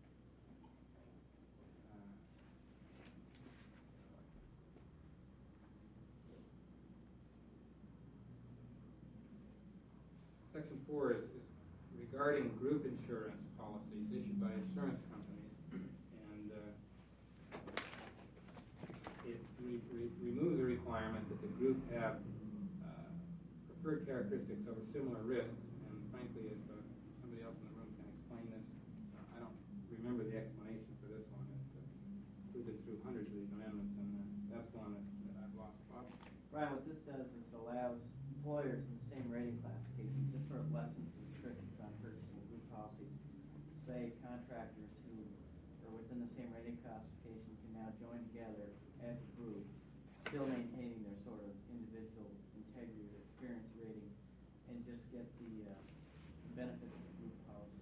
Section four is, is regarding group insurance policies issued by insurance companies, and uh, it re re removes the requirement that the group have uh, preferred characteristics over similar risks. And frankly, if uh, somebody else in the room can explain this, uh, I don't remember the explanation for this one. It's, uh, we've been through hundreds of these amendments, and uh, that's one that, that I've lost. Bob? Brian, what this does is allows employers in the same rating classification, just sort of lessens the restrictions on purchasing group policies. Say contractors who are within the same rating classification can now join together as a group, still maintaining their sort of individual integrity or experience rating, and just get the uh, benefits of the group policy.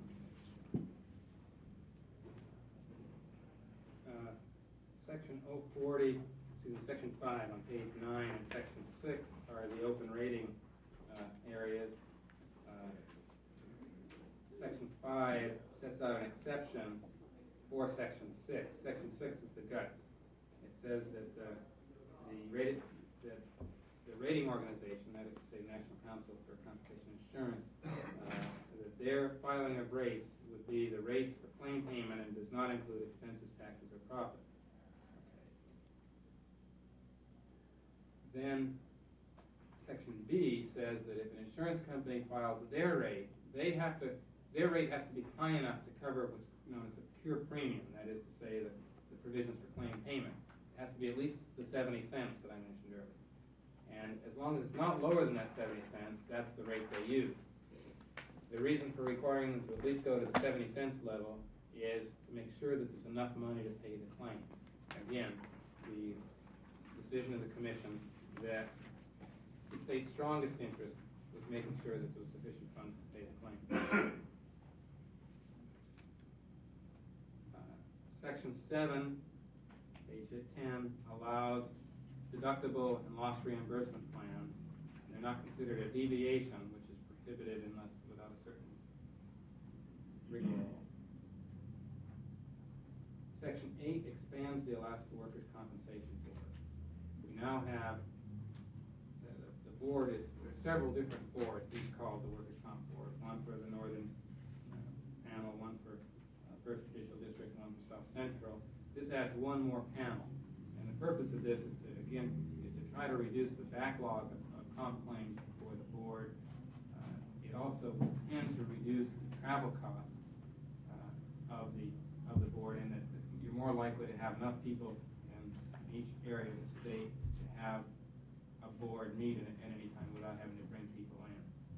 Uh, section oh forty, excuse me, section five on page nine and section six are the open rating uh, areas. Uh, section five sets out an exception for section six. Section six is the guts. It says that uh, the rated that the rating organization, that is to say, National Council for Compensation Insurance, uh, that their filing of rates would be the rates for claim payment and does not include expenses, taxes, or profit. Okay. Then section B says that if an insurance company files their rate, they have to, their rate has to be high enough to cover what's known as the pure premium, that is to say that the provisions for claim payment. It has to be at least the seventy cents that I mentioned earlier. And as long as it's not lower than that seventy cents, that's the rate they use. The reason for requiring them to at least go to the seventy cents level is to make sure that there's enough money to pay the claim. Again, the decision of the commission that the state's strongest interest was making sure that there was sufficient funds to pay the claim. Uh, Section seven, page ten, allows deductible and loss reimbursement plans. And they're not considered a deviation, which is prohibited unless without a certain rigmarole. Section eight expands the Alaska Workers' Compensation Board. We now have, the, the board is, there are several different boards, each called the Workers' Comp Board, one for the Northern uh, panel, one for uh, First Judicial District, one for South Central. This adds one more panel. And the purpose of this is to, again, is to try to reduce the backlog of, of comp claims for the board. Uh, it also tends to reduce the travel costs uh, of the of the board, in that you're more likely to have enough people in each area of the state to have a board meet at, at any time without having to bring people in.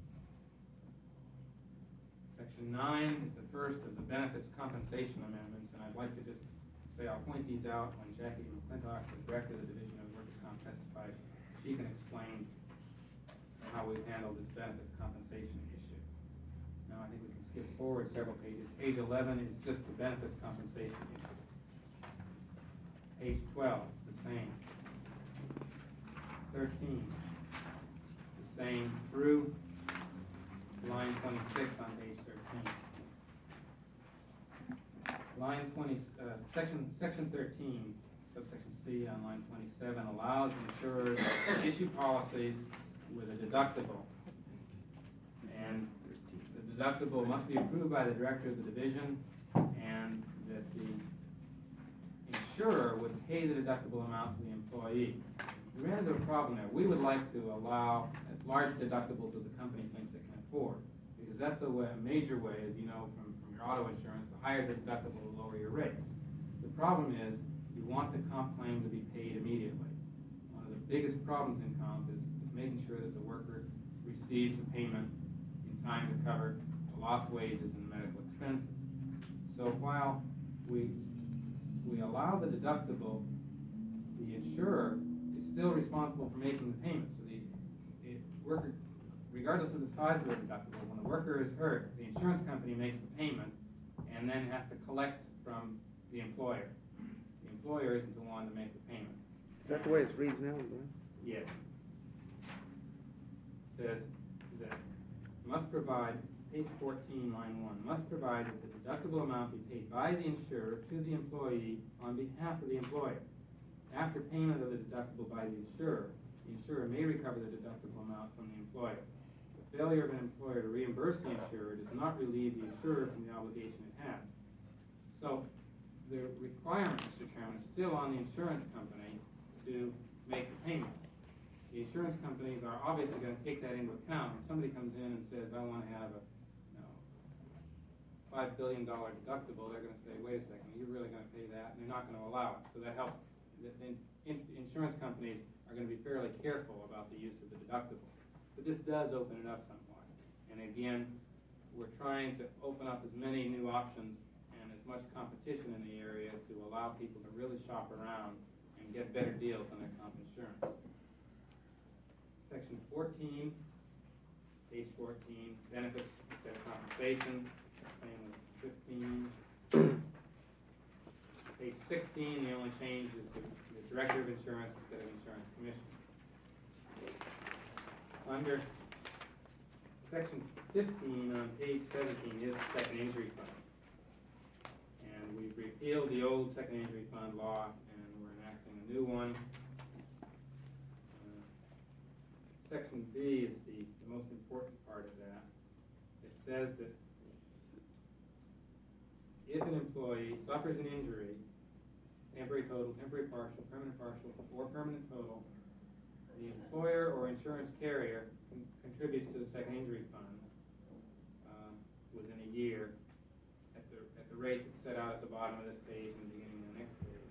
Section nine is the first of the benefits compensation amendments, and I'd like to just say I'll point these out when Jackie McClintock, the director of the Division of Workers' Comp, testifies. She can explain how we've handled this benefits compensation issue. Now I think we can skip forward several pages. Page eleven is just the benefits compensation issue. Page twelve, the same. thirteen, the same through line twenty-six on page thirteen. Line twenty, uh, section section thirteen, subsection C on line twenty-seven allows insurers to issue policies with a deductible, and the deductible must be approved by the director of the division, and that the insurer would pay the deductible amount to the employee. We ran into a problem there. We would like to allow as large deductibles as the company thinks it can afford, because that's a, way, a major way, as you know from, from your auto insurance, the higher the deductible, the lower your rates. The problem is you want the comp claim to be paid immediately. One of the biggest problems in comp is, is making sure that the worker receives a payment in time to cover the lost wages and medical expenses. So while we we allow the deductible, the insurer is still responsible for making the payment. So the, the worker, regardless of the size of the deductible, when the worker is hurt, the insurance company makes the payment and then has to collect from the employer. The employer isn't the one to make the payment. Is that the way it reads now, Glenn? Yes. It says that must provide, page fourteen, line one, must provide that the deductible amount be paid by the insurer to the employee on behalf of the employer. After payment of the deductible by the insurer, the insurer may recover the deductible amount from the employer. The failure of an employer to reimburse the insurer does not relieve the insurer from the obligation it has. So the requirement, Mister Chairman, is still on the insurance company to make the payments. The insurance companies are obviously going to take that into account. When somebody comes in and says, I want to have a you know, five billion dollars deductible, they're going to say, wait a second, you're really going to pay that? And they're not going to allow it. So that helps. The, the in, insurance companies are going to be fairly careful about the use of the deductible. But this does open it up somewhat. And again, we're trying to open up as many new options and as much competition in the area to allow people to really shop around and get better deals on their comp insurance. Section fourteen, page fourteen, benefits instead of compensation, same as fifteen. Page sixteen, the only change is the, the director of insurance instead of insurance commission. Under section fifteen on page seventeen is the second injury fund. And we've repealed the old second injury fund law and we're enacting a new one. Section B is the, the most important part of that. It says that if an employee suffers an injury, temporary total, temporary partial, permanent partial, or permanent total, the the employer or insurance carrier con- contributes to the second injury fund uh, within a year at the, at the rate that's set out at the bottom of this page and the beginning of the next page.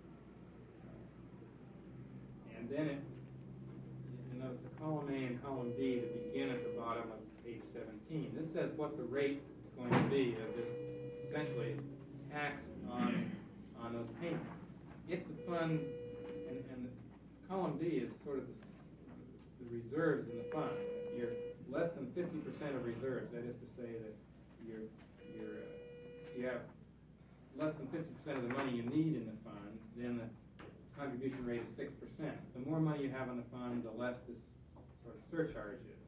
And then it, you notice the column A and column D that begin at the bottom of page seventeen. This says what the rate is going to be of this, essentially, tax on, on those payments. If the fund, and, and column D is sort of the, the reserves in the fund. You're less than fifty percent of reserves. That is to say that you're, you're, uh, you have less than fifty percent of the money you need in the fund, then the contribution rate is six percent. The more money you have in the fund, the less this sort of surcharge is.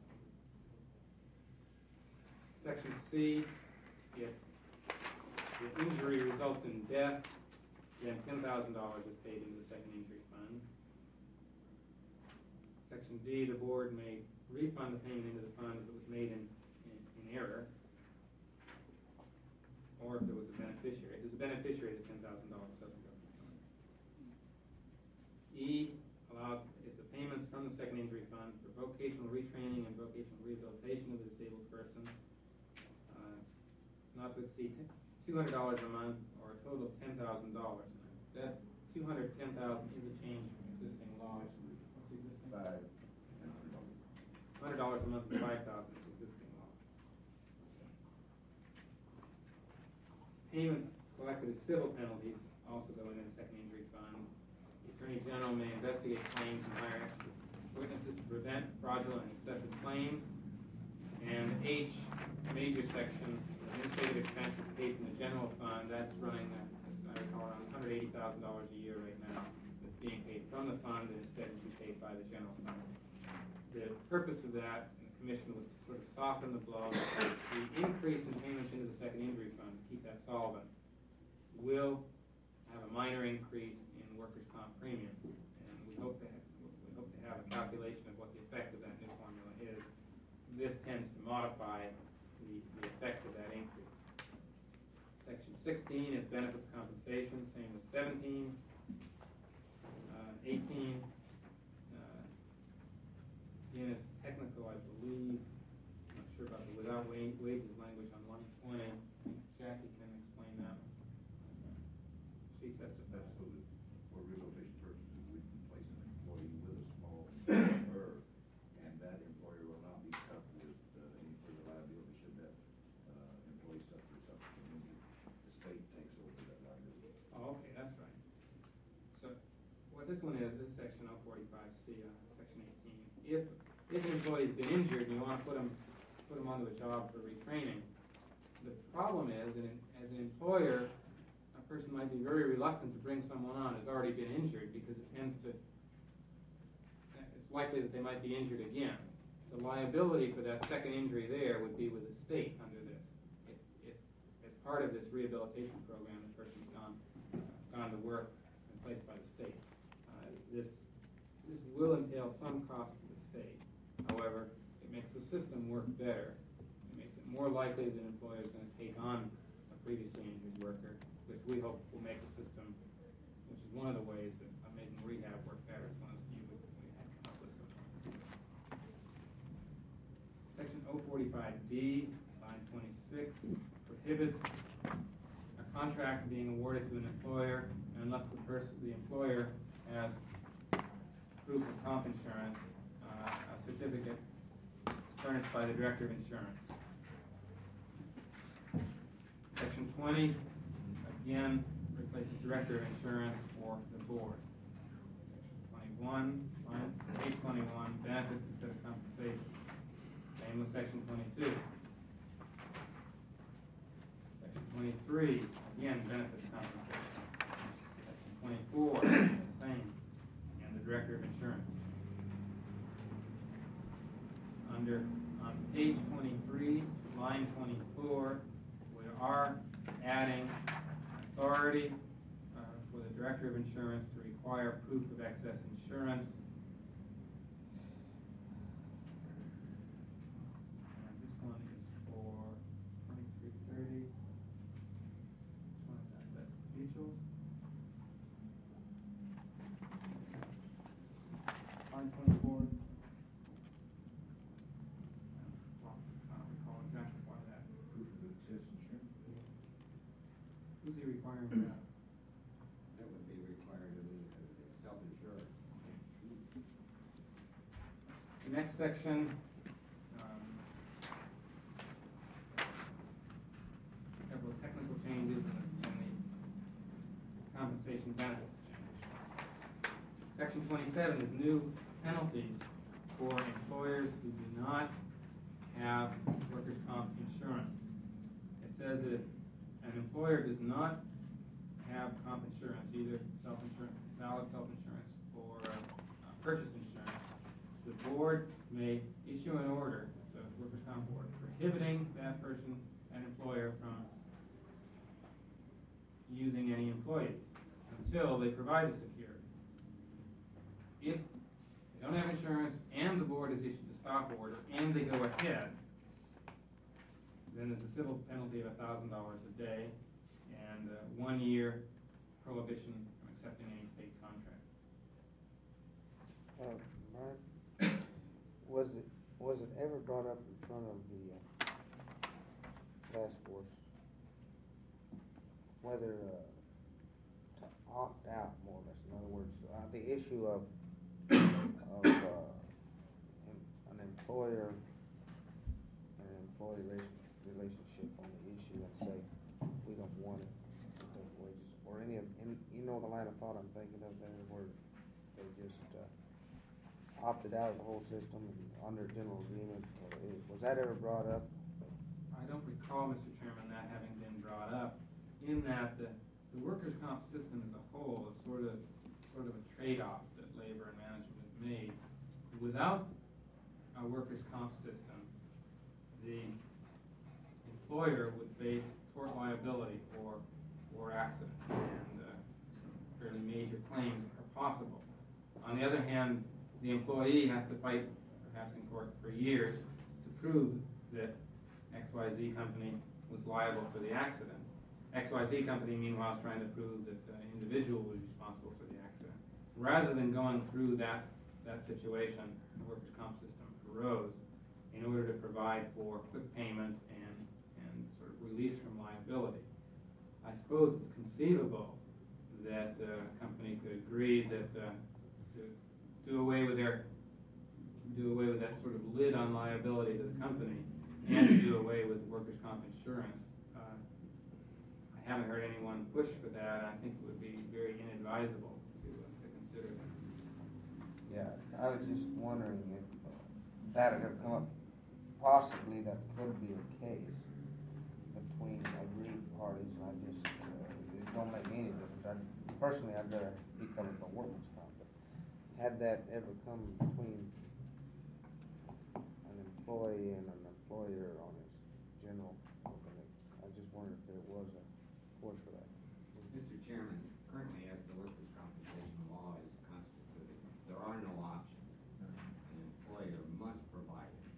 Section C, if the injury results in death, then ten thousand dollars is paid into the second injury fund. Section D, the board may refund the payment into the fund if it was made in, in, in error, or if there was a beneficiary. If there's a beneficiary, the ten thousand dollars doesn't go to the fund. E allows is the payments from the second injury fund for vocational retraining and vocational rehabilitation of the disabled person, uh, not to exceed two hundred dollars a month or a total of ten thousand dollars. That two hundred ten thousand dollars is a change from existing law. What's existing? Five. one hundred dollars a month and five thousand dollars is existing law. Payments collected as civil penalties also go into the second injury fund. The Attorney General may investigate claims and hire extra witnesses to prevent fraudulent and excessive claims. And H, major section, administrative expenses paid from the general fund, that's running, as I recall, around one hundred eighty thousand dollars a year right now. It's being paid from the fund and instead of being paid by the general fund. The purpose of that, and the commission, was to sort of soften the blow. The increase in payments into the second injury fund, to keep that solvent, will have a minor increase in workers' comp premiums. And we hope to have, we hope to have a calculation of what the effect of that new formula is. This tends to modify the, the effect of that increase. Section sixteen is benefits compensation, same as seventeen. Uh, eighteen, uh, again, is technical, I believe. I'm not sure about the without wa- wages language on line twenty. I think Jackie can explain that. She testified. That's so that for rehabilitation purposes, we can place an employee with a small employer, and that employer will not be covered with uh, any further liability should that uh, employee suffer subsequent injury. The state takes over that liability. Oh, okay, that's right. So, what this one is, this section oh forty-five C, uh, section eighteen. If, if an employee's been injured and you want to put them, put them onto a job for retraining, the problem is, that as an employer, a person might be very reluctant to bring someone on who's already been injured because it tends to, it's likely that they might be injured again. The liability for that second injury there would be with the state under this. If, if as part of this rehabilitation program, the person's gone, uh, gone to work and placed by the state. Uh, this, this will entail some cost to the state. However, it makes the system work better. It makes it more likely that an employer is going to take on a previously injured worker, which we hope will make the system, which is one of the ways that of making rehab work better. It's one of the few we we have come up with so far. Section oh forty-five D, line twenty-six, prohibits a contract being awarded to an employer unless the person, the employer, has proof of comp insurance, uh, a certificate furnished by the Director of Insurance. Section twenty, again, replaces Director of Insurance for the board. Section twenty-one, line eight twenty-one, benefits instead of compensation. Same with section twenty-two. Section twenty-three, again, benefits compensation. Section twenty-four, the same, and the Director of Insurance. Under, on page twenty-three, line twenty-four, we are adding authority uh, for the Director of Insurance to require proof of excess insurance. And this one is for twenty-three thirty. Which one is that? Is that mutuals? Line twenty-four. section, um, several technical changes and the, and the compensation benefits change. Section twenty-seven is new penalties for employers who do not have workers' comp insurance. It says that if an employer does not have comp insurance, either self-insurance, valid self-insurance, or uh, purchased insurance, the board may issue an order, it's a workers' comp board, prohibiting that person, an employer, from using any employees until they provide the security. If they don't have insurance and the board has issued a stop order and they go ahead, then there's a civil penalty of one thousand dollars a day and uh, one year prohibition from accepting any state contracts. Uh, Brian, was it, was it ever brought up in front of the uh, task force whether uh, to opt out, more or less? In other words, uh, the issue of of uh, an employer and an employee rela- relationship on the issue and say we don't want it to take wages, or any of, any, you know the line of thought I'm thinking of there, where they just uh, opted out of the whole system and under general agreement. Or is, was that ever brought up? I don't recall, Mister Chairman, that having been brought up, in that the, the workers' comp system as a whole is sort of sort of a trade-off that labor and management have made. Without a workers' comp system, the employer would face tort liability for for accidents, and uh, some fairly major claims are possible. On the other hand, the employee has to fight, perhaps in court for years, to prove that X Y Z company was liable for the accident. X Y Z company, meanwhile, is trying to prove that an individual was responsible for the accident. Rather than going through that, that situation, the workers' comp system arose in order to provide for quick payment and, and sort of release from liability. I suppose it's conceivable that uh, a company could agree that uh, to do away with their do away with that sort of lid on liability to the company and to do away with workers' comp insurance. Uh, I haven't heard anyone push for that. I think it would be very inadvisable to, uh, to consider that. Yeah, I was just wondering if uh, that had ever come up. Possibly that could be a case between agreed parties. I just, uh, it don't make any difference. I, personally, I'd rather be covered by workman's comp. But had that ever come between an employee and an employer on his general opening, I just wondered if there was a course for that. Mister Chairman, currently as the workers' compensation law is constituted, there are no options. An employer must provide it.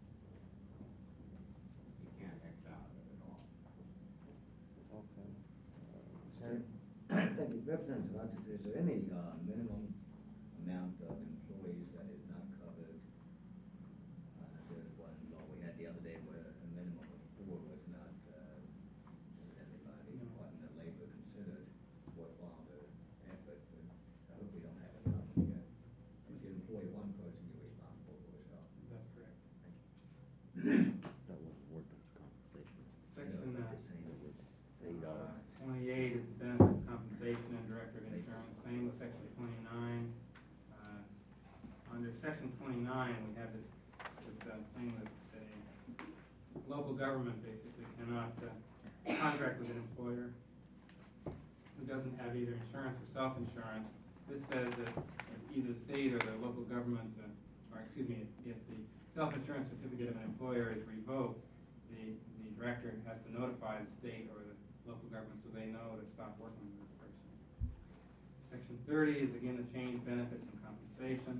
You can't X out of it at all. Okay. Uh, Sir, thank you. Representative Hutchins, is there any uh, minimum amount of employees that is not covered? Uh, there's one law we had the other day where a minimum of four was not uh, everybody, wasn't the labor considered worthwhile the effort, but I hope we don't have enough yet. If you employ one person, you're responsible for his health. That's correct. Thank you. That wasn't workers' compensation. Section No, uh, I'm just saying it was Eight uh, dollars. twenty-eight is the benefits, compensation, and director of insurance. Same with section twenty-nine. Uh, under section twenty-nine, we have this, this uh, thing that a local government basically cannot uh, contract with an employer who doesn't have either insurance or self-insurance. This says that if either the state or the local government, uh, or excuse me, if, if the self-insurance certificate of an employer is revoked, the, the director has to notify the state or the local government so they know to stop working with this person. Section thirty is again the change benefits and compensation.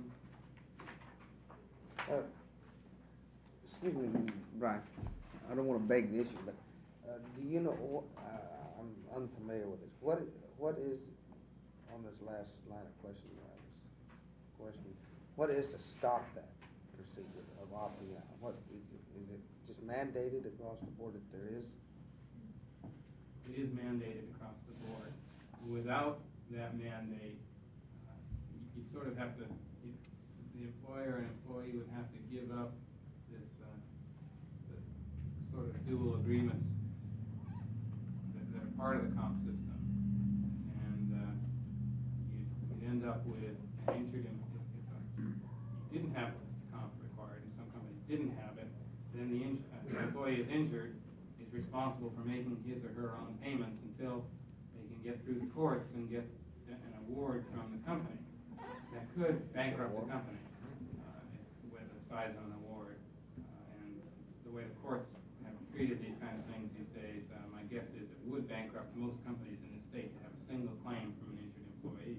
Uh, excuse me, Brian, I don't want to beg the issue, but uh, do you know, what, uh, I'm unfamiliar with this, what, what is, on this last line of questioning, I was questioning, what is to stop that procedure of opting out? What, is it, is it just mandated across the board that there is? It is mandated across the board. Without that mandate, uh, you, you sort of have to, you, the employer and employee would have to give up this, uh, the sort of dual agreements that, that are part of the comp system. And, uh, you'd, you'd end up with an injured, em- if, if uh, you didn't have comp required, and some companies didn't have it, then the, in, uh, the employee is injured, is responsible for making his or her own payments until they can get through the courts and get an award from the company. That could bankrupt the company, uh, if, with the size of an award. Uh, and the way the courts have treated these kind of things these days, uh, my guess is it would bankrupt most companies in the state to have a single claim from an injured employee.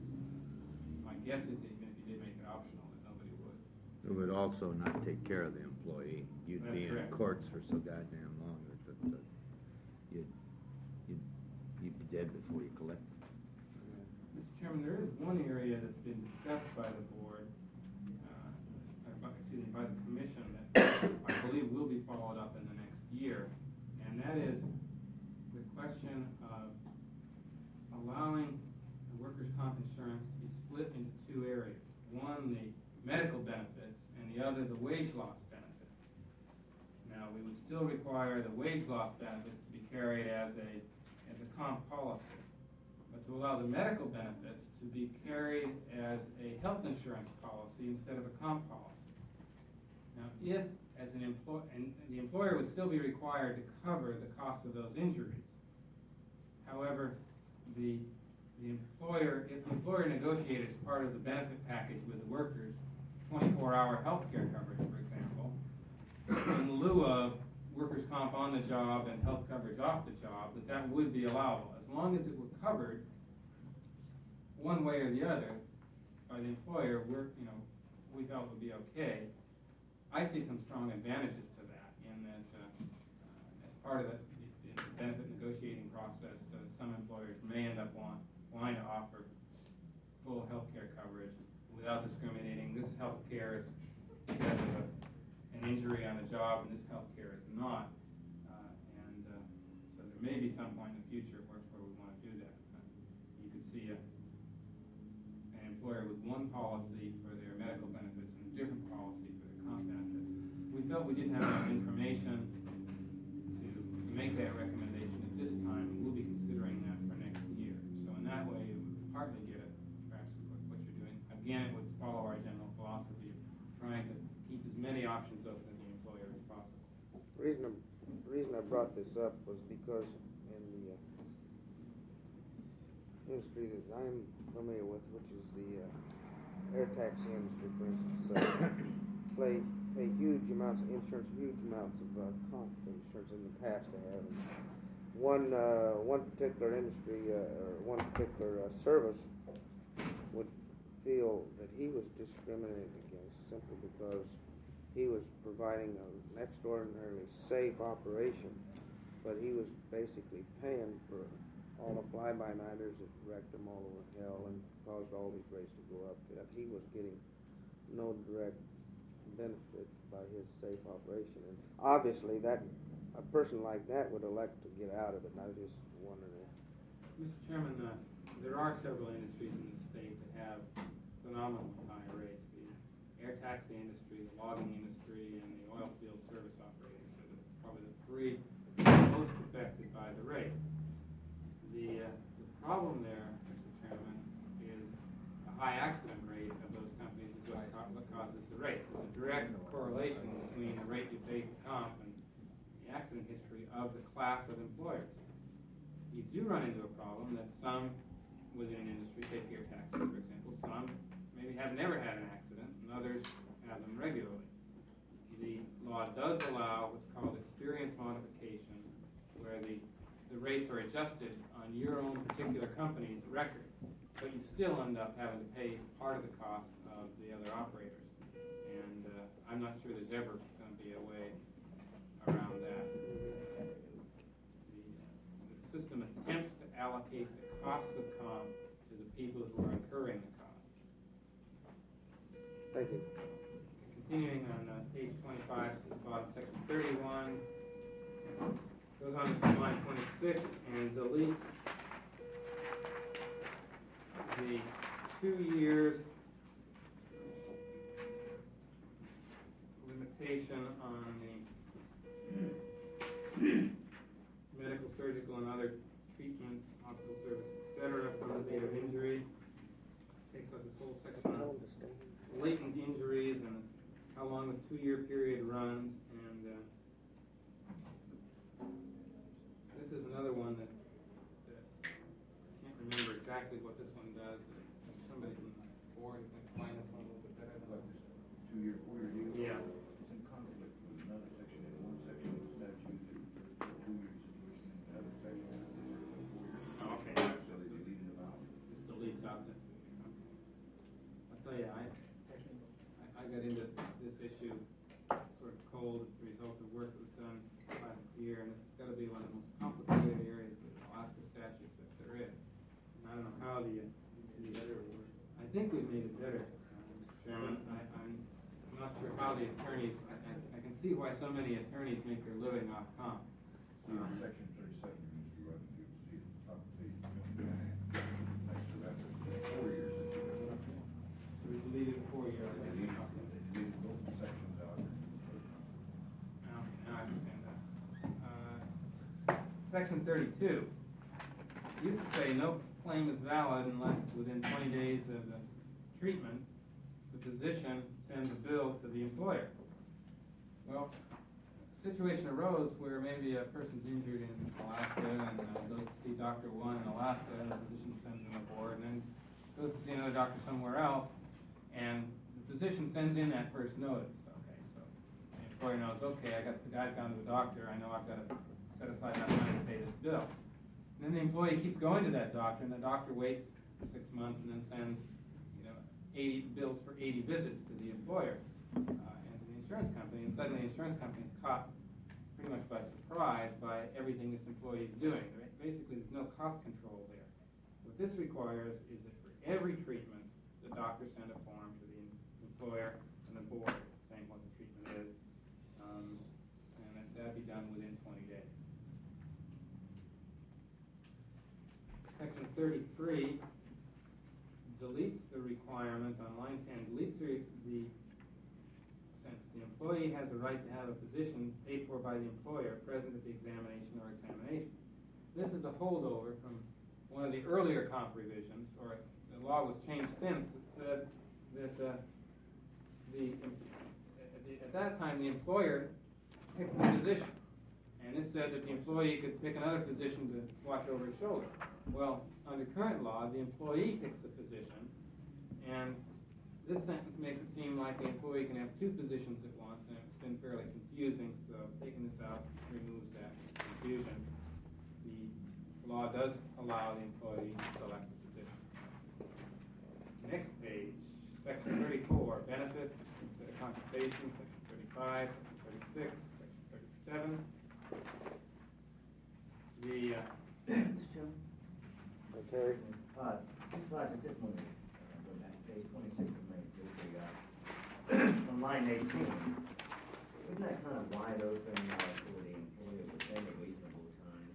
My guess is that even if you did make it optional, that nobody would. It would also not take care of the employee. You'd That's be in correct. courts for so goddamn long that, that, that you'd, you'd, you'd be dead before you collect. Mister Chairman, there is one area that's been discussed by the board, uh, or by, excuse me, by the commission that I believe will be followed up in the next year, and that is the question of allowing the workers' comp insurance to be split into two areas. One, the medical benefits, and the other, the wage loss benefits. Now, we would still require the wage loss benefits to be carried as a, as a comp policy, but to allow the medical benefits to be carried as a health insurance policy instead of a comp policy. Now, if, as an employer, and the employer would still be required to cover the cost of those injuries. However, the, the employer, if the employer negotiated as part of the benefit package with the workers, twenty-four hour health care coverage, for example, in lieu of workers' comp on the job and health coverage off the job, that that would be allowable, as long as it were covered one way or the other by the employer. We're, you know, we felt would be okay. I see some strong advantages to that, in that uh, uh, as part of the, the benefit negotiating process, uh, some employers may end up want, wanting to offer full health care coverage without discriminating. This health care is because of a, an injury on the job, and this health care is not. Uh, and uh, so there may be some point in the future where, where we want to do that. Uh, you could see a, an employer with one policy for their medical benefits and a different policy for their comp benefits. We felt we didn't have enough information to, to make that recommendation at this time, and we'll be considering that for next year. So in that way, it would partly get at perhaps what, what you're doing. Again, it would follow our general philosophy of trying to keep as many options open to the employer as possible. The reason, I, the reason I brought this up was because in the uh, industry that I'm familiar with, which is the uh, air taxi industry, for instance, uh, play, pay huge amounts of insurance, huge amounts of uh, comp insurance in the past they have. And one, uh, one particular industry, uh, or one particular uh, service would feel that he was discriminated against simply because he was providing an extraordinarily safe operation, but he was basically paying for all the fly-by-nighters that wrecked them all over hell and caused all these rates to go up. That he was getting no direct benefit by his safe operation. And obviously, that a person like that would elect to get out of it. And I was just wondering if... Mister Chairman, uh, there are several industries in the state that have phenomenally high rates. The air taxi industry, the logging industry, and the oil field service operators are the, probably the three most affected by the rates. The, uh, the problem there, Mister Chairman, is the high accident rate of those companies is what, ca what causes the rates. There's a direct correlation between the rate you pay for comp and the accident history of the class of employers. You do run into a problem that some within an industry, take air taxis for example, some maybe have never had an accident and others have them regularly. The law does allow what's called experience modification, where the, the rates are adjusted on your own particular company's record, but you still end up having to pay part of the cost of the other operators. And uh, I'm not sure there's ever going to be a way around that. The, the system attempts to allocate the costs of comp to the people who are incurring the costs. Thank you. Continuing on uh, page twenty-five, bottom section thirty-one, goes on to line twenty-six and deletes the two years information on the medical, surgical, and other treatments, hospital services, et cetera, from the date of injury. Takes up this whole section on latent injuries and how long the two-year period runs. And uh, this is another one that, that I can't remember exactly what this one does. Somebody from the board can explain this one a little bit better than I do. Two-year, four-year deal? Yeah. It's in conflict with another section, in one section of the statute, that for two-year situation, in another section, that for four years. Okay. So they deleted them out. Just deletes out the, I'll tell you, I, I, I got into this issue sort of cold as a result of work that was done last year, and this has got to be one of the most complicated areas of Alaska statutes that there is. And I don't know how the, the I think we've made it better, uh, Mister Chairman. I, I'm not sure how the attorneys, I, I, I can see why so many attorneys make their living off comp. See, in section thirty-seven, you're right, you'll see it, top of page next to that, it's four years since you were left. So we deleted four years. They deleted, they deleted both the sections out. Now, now I understand that. Uh, Section thirty-two used to say no claim is valid unless within twenty days of the treatment, the physician sends a bill to the employer. Well, a situation arose where maybe a person's injured in Alaska and uh, goes to see Doctor One in Alaska, and the physician sends him aboard, and then goes to see another doctor somewhere else, and the physician sends in that first notice. Okay, so the employer knows, okay, I got the guy's gone to the doctor, I know I've got to set aside enough money to pay this bill. And then the employee keeps going to that doctor, and the doctor waits for six months and then sends, you know, eighty bills for eighty visits to the employer uh, and to the insurance company. And suddenly the insurance company is caught pretty much by surprise by everything this employee is doing. There- Basically, there's no cost control there. What this requires is that for every treatment, the doctor send a form to the employer and the board saying what the treatment is, um, and that that be done within twenty days. Section thirty-three deletes the requirement on line ten, deletes the, the sentence, the employee has a right to have a physician paid for by the employer present at the examination or examination. This is a holdover from one of the earlier comp revisions, or the law was changed since, that said that uh, the, at the, at that time the employer picked the physician. And it said that the employee could pick another physician to watch over his shoulder. Well, under current law, the employee picks the physician, and this sentence makes it seem like the employee can have two physicians at once, and it's been fairly confusing, so taking this out removes that confusion. The law does allow the employee to select the physician. Next page, section thirty-four, benefits instead of compensation, section thirty-five, section thirty-six, section thirty-seven. The, uh, Mister Chairman? Okay. Uh, Sergeant, just one minute. Uh, go back to page twenty-six of my, the, uh, on line eighteen. Isn't that kind of wide open, uh, for the employer within a reasonable time?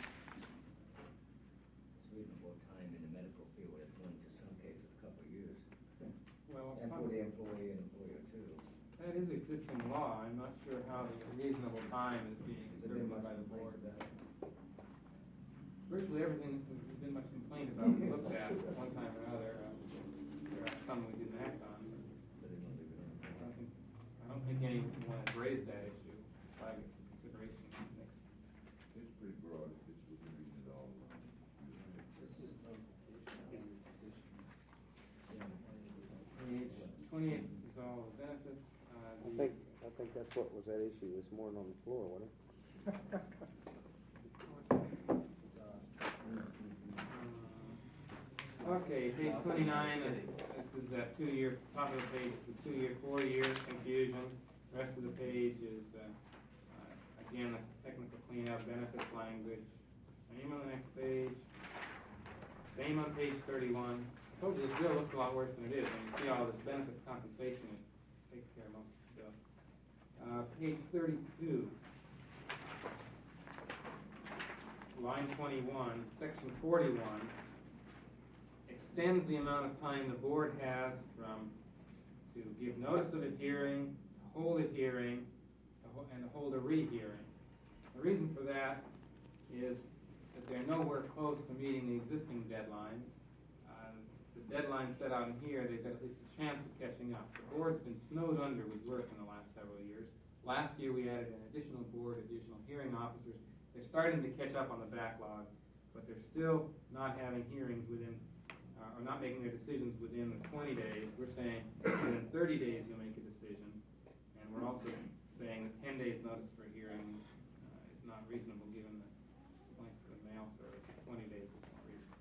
It's reasonable time in the medical field, it's going to some cases a couple of years. well, And for the employee and employer too. that is existing law. I'm not sure how the reasonable time is being Has there been determined much by the complaints board. about it? Virtually everything that there's been much complained about, we looked at at one time or another. Uh, there are some we didn't act on, but So they want to leave it on? I don't think, I don't think anyone has raised that issue. Flag it for consideration next. It's pretty broad, it fits within reason at all. This is notification of the position. Page twenty-eight is all the benefits. Uh, I the, think, I think that's what was at issue this morning on the floor, wasn't it? Okay, page twenty-nine, uh, this is that two-year, top of the page, the two-year, four-year confusion. The rest of the page is, uh, uh, again, the technical cleanup benefits language. Same on the next page. Same on page thirty-one. I told you this bill looks a lot worse than it is. When you see all this benefits compensation, it takes care of most of the bill. Uh, page thirty-two. Line twenty-one, section forty-one. Extends the amount of time the board has from to give notice of a hearing, to hold a hearing, ho- and to hold a rehearing. The reason for that is that they're nowhere close to meeting the existing deadlines. Uh, The deadline set out in here, they've got at least a chance of catching up. The board's been snowed under with work in the last several years. Last year, we added an additional board, additional hearing officers. They're starting to catch up on the backlog, but they're still not having hearings within, uh, or not making their decisions within the twenty days. We're saying within thirty days you'll make a decision, and we're also saying that ten days notice for hearing uh, is not reasonable given the length of the mail service. twenty days is more reasonable.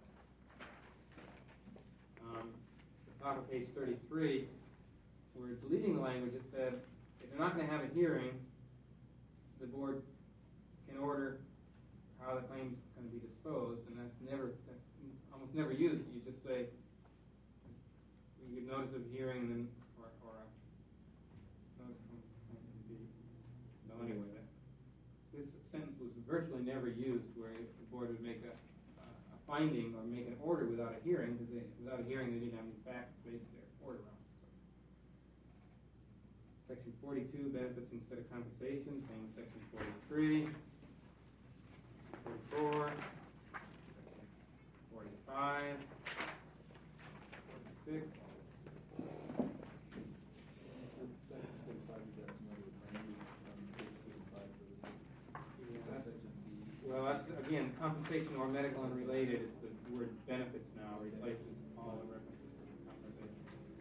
Um, the top of page thirty-three, we're deleting the language that said if you're not going to have a hearing, the board can order how the claim's going to be disposed, and that's never, that's almost never used. You just say, we give notice of hearing, and then, or, or a notice of complaint can be, no, anyway, that, this sentence was virtually never used where the board would make a, a finding or make an order without a hearing, because they, without a hearing, they didn't have any facts to base their order on. So. Section forty-two, benefits instead of compensation, same as section forty-three. forty-four, forty-five, forty-six. Well, that's, again, compensation or medical and related, it's the word benefits now replaces all the references to compensation.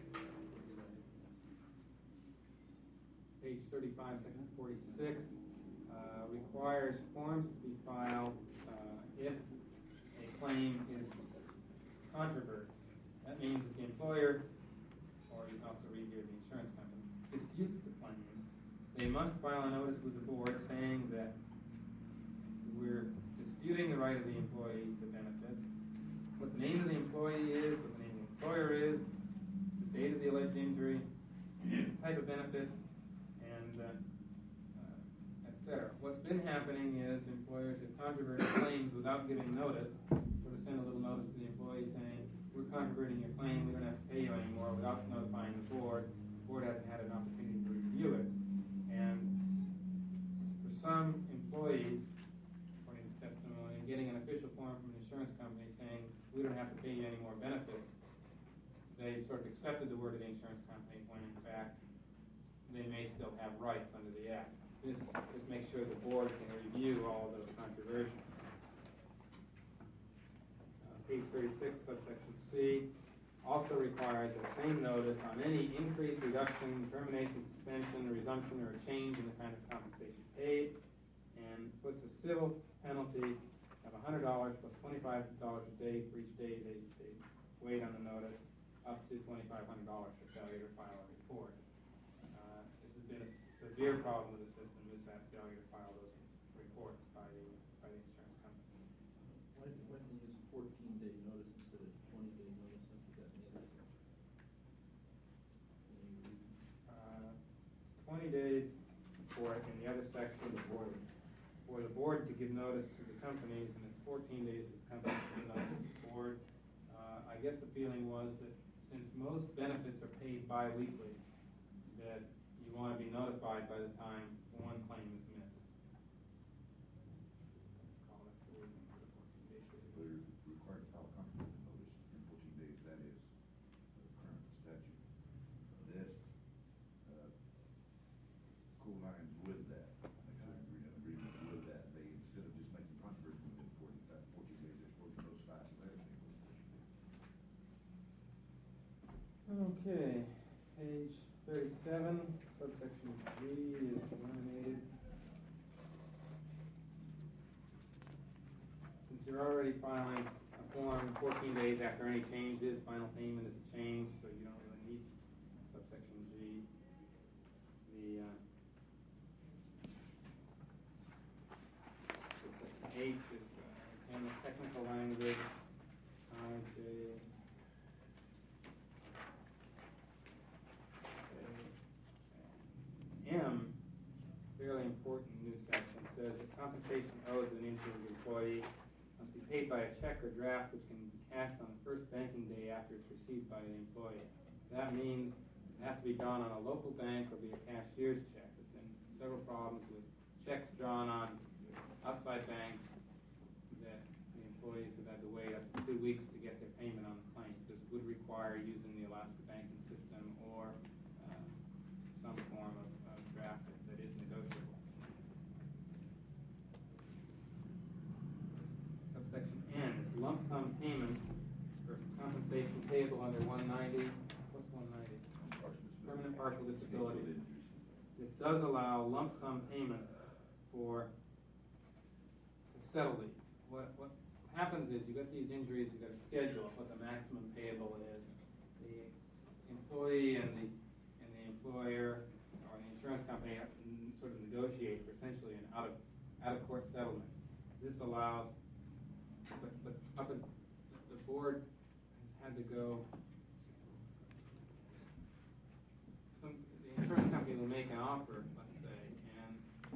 Page thirty-five, section forty-six, uh, requires forms to be filed uh, if a claim is controverted. That means that the employer, or you can also read here the insurance company, disputes the claim. They must file a notice with the board saying that we're disputing the right of the employee to benefits, what the name of the employee is, what the name of the employer is, the date of the alleged injury, type of benefits, and uh, uh, et cetera. What's been happening is employers have controverted claims without giving notice, sort of send a little notice to the employee saying, we're controverting your claim, we don't have to pay you anymore, without notifying the board. The board hasn't had an opportunity to review it. And for some employees, according to testimony, getting an official form from an insurance company saying, we don't have to pay you any more benefits, they sort of accepted the word of the insurance company when in fact they may still have rights under the Act. This just makes sure the board can review all of those controversies. Uh, page thirty-six, subsection C, also requires a same notice on any increase, reduction, termination, suspension, resumption, or a change in the kind of compensation paid, and puts a civil penalty of one hundred dollars plus twenty-five dollars a day for each day they, they wait on the notice, up to twenty-five hundred dollars for failure to file a report. Uh, this has been a severe problem with the system, is that failure to file those reports by the, by the insurance company. Why, why didn't you use a fourteen day notice instead of twenty day notice after that in the other section? Any reason? Uh, twenty days for it in the other section of the board, for the board to give notice to the companies, and it's fourteen days for the companies to give notice to the board. Uh, I guess the feeling was that since most benefits are paid bi-weekly, that you want to be notified by the time one claim is missed. Call that the reason for the fourteen day period. They're required to file confirmation notice in fourteen days, that is the current statute. This, uh, co-lines with that, makes an agree- agreement with that. They, instead of just making controversy within fourteen, uh, fourteen days, they're supposed to notify us later. Okay, page thirty-seven, subsection G is eliminated. Since you're already filing a form fourteen days after any changes, final payment is a change, so you don't really need subsection G. The uh, subsection H is uh, in the technical language, I J. M, fairly important new section, says that compensation owed to an injured employee must be paid by a check or draft which can be cashed on the first banking day after it's received by the employee. That means it has to be done on a local bank or be a cashier's check. It's been several problems with checks drawn on outside banks that the employees have had to wait up to two weeks to get their payment on the claim. This would require using the Alaska banking system or uh, some form of, of draft that, that is negotiable. Subsection N is lump sum payments for compensation payable under one ninety. What's one ninety? Permanent partial disability. This does allow lump sum payments for to settle these. What what happens is you got these injuries, you got a schedule of what the maximum payable is. The employee and the and the employer or the insurance company have to sort of negotiate for essentially an out of out of court settlement. This allows, but but up in, the board has had to go. Some the insurance company will make an offer, let's say, and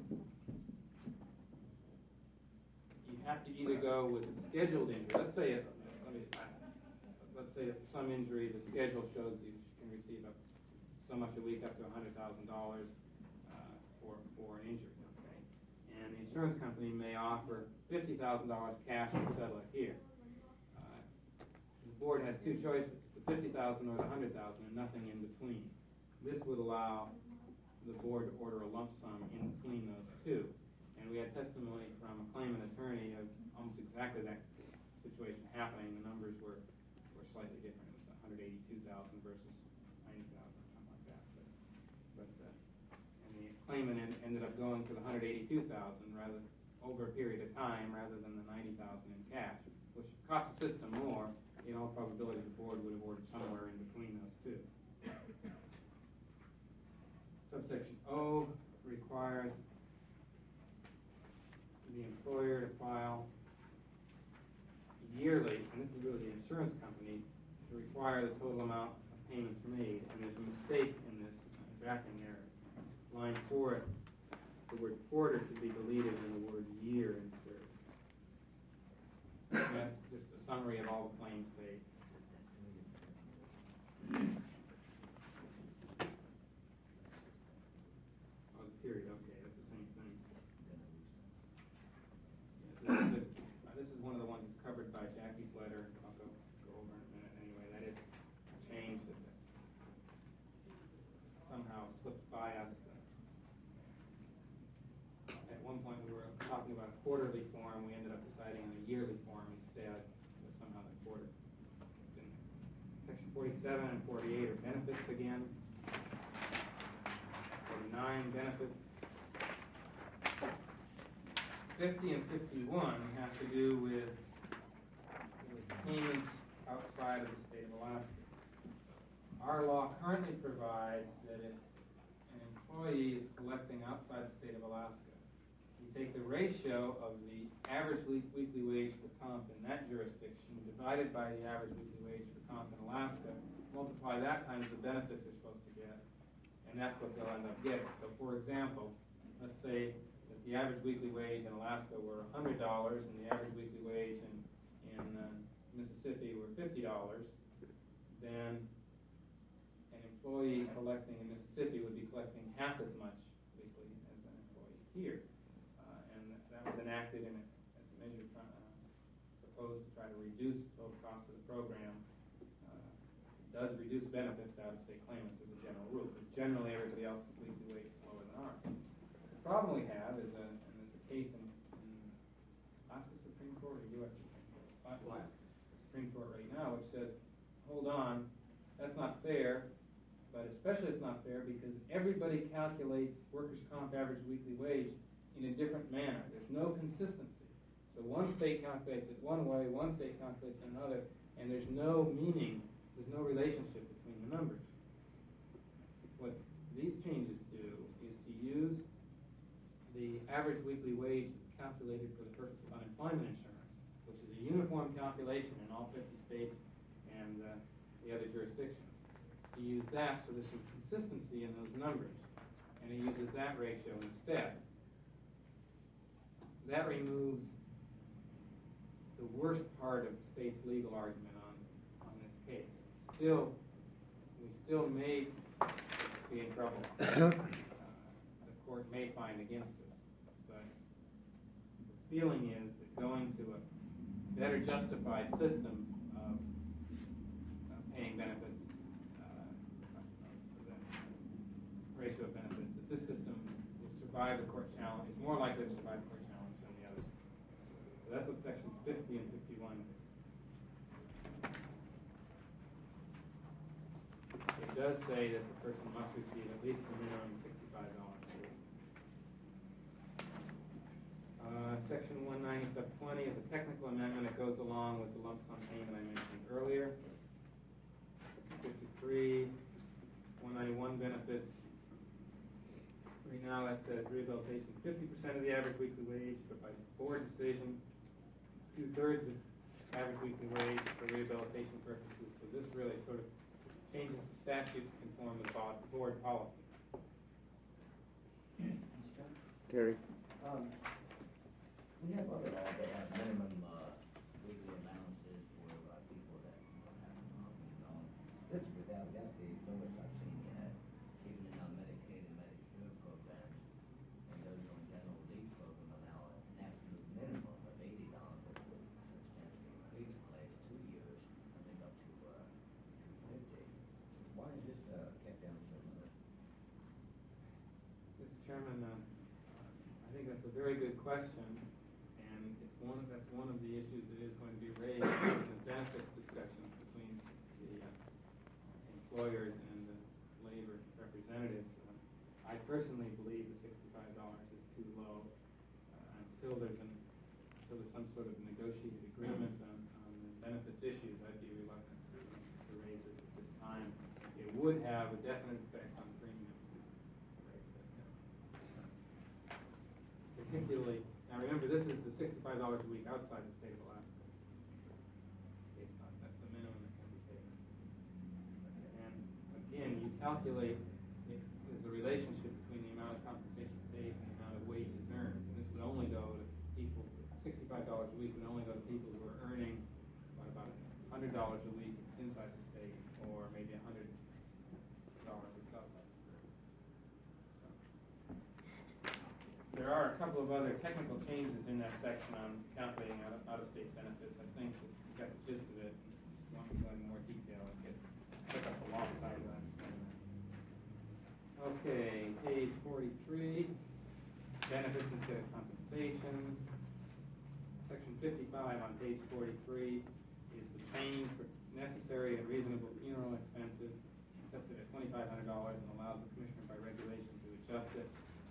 you have to either go with a scheduled injury. Let's say, it, let me, let's say that some injury, the schedule shows you can receive up so much a week, up to a hundred thousand dollars uh, for for an injury. Okay, and the insurance company may offer fifty thousand dollars cash to settle it here. Uh, the board has two choices: the fifty thousand or the hundred thousand, and nothing in between. This would allow the board to order a lump sum in between those two. And we had testimony from a claimant attorney of almost exactly that situation happening. The numbers were, were slightly different. It was one hundred eighty-two thousand versus ninety thousand, something like that. But, but uh, and the claimant en ended up going to the one hundred eighty-two thousand rather over a period of time rather than the ninety thousand in cash, which cost the system more. In all probability, the board would have ordered somewhere in between those two. Subsection O requires the employer to file yearly, and this is really the insurance company, to require the total amount of payments made. And there's a mistake in this uh, drafting error. Line four, the word quarter should be deleted and the word year inserted. And that's just a summary of all the claims paid. Oh, the period, okay, that's the same thing. Yeah, this, this, uh, this is one of the ones that's covered by Jackie's letter. I'll go, go over in a minute anyway. That is a change that, that somehow slipped by us. Uh, at one point we were talking about a quarterly form. We ended up deciding on a yearly form instead. But somehow the quarter. In section forty-seven and forty-eight are benefits again. forty-nine benefits. fifty and fifty-one have to do with, with payments outside of the state of Alaska. Our law currently provides that if an employee is collecting outside the state of Alaska, you take the ratio of the average weekly wage for comp in that jurisdiction divided by the average weekly wage for comp in Alaska, multiply that times the benefits they're supposed to get, and that's what they'll end up getting. So, for example, let's say that the average weekly wage in Alaska were one hundred dollars and the average weekly wage in, in uh, Mississippi were fifty dollars, then an employee collecting in Mississippi would be collecting half as much weekly as an employee here. Uh, and that was enacted in a, as a measure try, uh, proposed to try to reduce the total cost of the program. Uh, it does reduce benefits to out-of-state claimants as a general rule, but generally everybody else's weekly wage is lower than ours. The problem we have is, a, and there's a case in, in Alaska Supreme Court or U S Supreme Court, Alaska Supreme Court right now, which says, hold on, that's not fair, but especially it's not fair because everybody calculates workers' comp average weekly wage in a different manner. There's no consistency. So one state calculates it one way, one state calculates it another, and there's no meaning, there's no relationship between the numbers. What these changes do is to use the average weekly wage calculated for the purpose of unemployment insurance, which is a uniform calculation in all fifty states and uh, the other jurisdictions. To use that so there's some consistency in those numbers, and it uses that ratio instead. That removes the worst part of the state's legal argument on, on this case. Still, we still may be in trouble. Uh, the court may find against us. But the feeling is that going to a better justified system of uh, paying benefits, uh, of the ratio of benefits, that this system will survive the court challenge. It's more likely to survive the court challenge than the others. So that's what sections fifty and fifty-one do. It does say that the person must receive at least a minimum sixty-five dollars a week. Uh, section one ninety sub twenty is a technical amendment that goes along with the lump sum payment I mentioned earlier. fifty-three, one ninety-one benefits. Right now that says rehabilitation fifty percent of the average weekly wage, but by board decision, it's two-thirds of average weekly wage for rehabilitation purposes. So this really sort of changes the statute to conform with board policy. Terry? Um, we have other laws that have minimum, uh, weekly allowances for, uh, people that don't have, um, you know, this, without, without the limits I've seen yet, even in our Medicaid and Medicare programs, and those on general leave program allow an absolute minimum of eighty dollars, which would substantially increase the last two years, I think up to, uh, two fifty. Why is this, uh, kept down so much? Mister Chairman, uh, I think that's a very good question, and it's one of, that's one of the issues that is going to be raised in the benefits discussions between the uh, employers and the labor representatives. Uh, I personally believe the sixty-five dollars is too low uh, until there's an, until there's some sort of negotiated agreement on, on the benefits issues. I'd be reluctant to, to raise this at this time. It would have a definite effect on premiums. Particularly, now remember, this is the sixty-five dollars a week outside the state of Alaska. Based on, that's the minimum that can be paid. And again, you calculate if there's a relationship between the amount of compensation paid and the amount of wages earned. And this would only go to people, sixty-five dollars a week would only go to people who are earning what, about one hundred dollars a week if it's inside the state, or maybe one hundred dollars if it's outside the state. There are a couple of other technical changes in that section on calculating out of, out-of-state benefits. I think that you got the gist of it. If you want me to go into more detail, it gets took up a long time to understand that. Okay, page forty-three, benefits instead of compensation. Section fifty-five on page forty-three is the change for necessary and reasonable funeral expenses. Sets it at twenty-five hundred dollars and allows the commissioner by regulation to adjust it.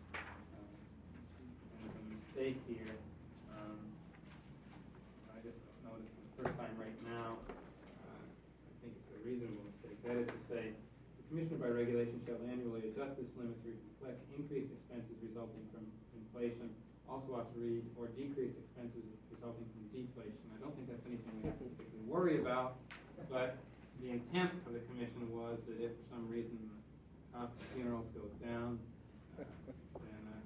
There's a mistake here. Um, I just noticed for the first time right now. Uh, I think it's a reasonable mistake. That is to say, the commissioner by regulation shall annually adjust this limit to reflect increased expenses resulting from inflation. Also ought to read or decreased expenses resulting from deflation. I don't think that's anything we have to particularly worry about, but the intent of the commission was that if for some reason the cost of funerals goes down, uh, then uh,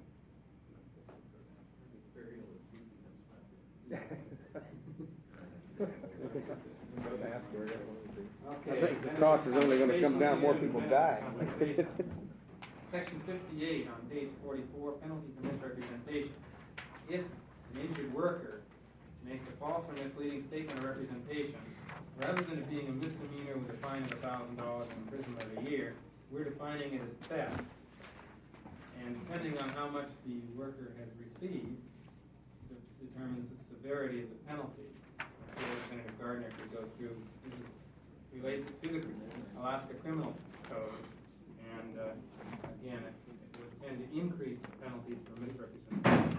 I think the cost is only gonna come down, more people die. Section fifty-eight on page forty-four, penalty for misrepresentation. If an injured worker makes a false or misleading statement or representation, rather than it being a misdemeanor with a fine of a thousand dollars and imprisonment of a year, we're defining it as theft. And depending on how much the worker has received, de- determines the severity of the penalty. Representative Gardner could go through, this is related to the Alaska Criminal Code, and uh, again, it, it would tend to increase the penalties for misrepresentation.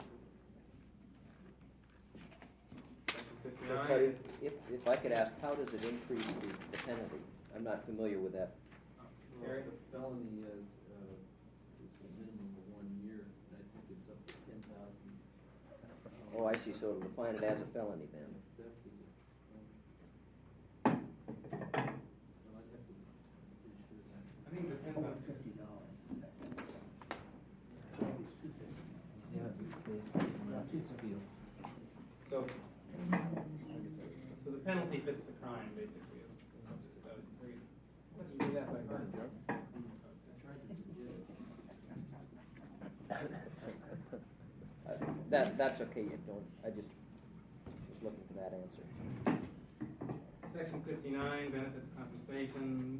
Section fifty-nine. If, if I could ask, how does it increase the, the penalty? I'm not familiar with that. Well, Terry? the felony is, uh, it's a minimum of one year, and I think it's up to ten thousand. Oh, I see, so it'll define it as a felony then. Theft is a, um, well, I'd have to, I'm pretty sure that. I think it depends on Fifty dollars. So, so the penalty fits the crime, basically, as as much as it does. Three. Let's do that by heart. I tried to forget it. that, that's okay, you don't, I just was looking for that answer. Section fifty-nine, benefits compensation.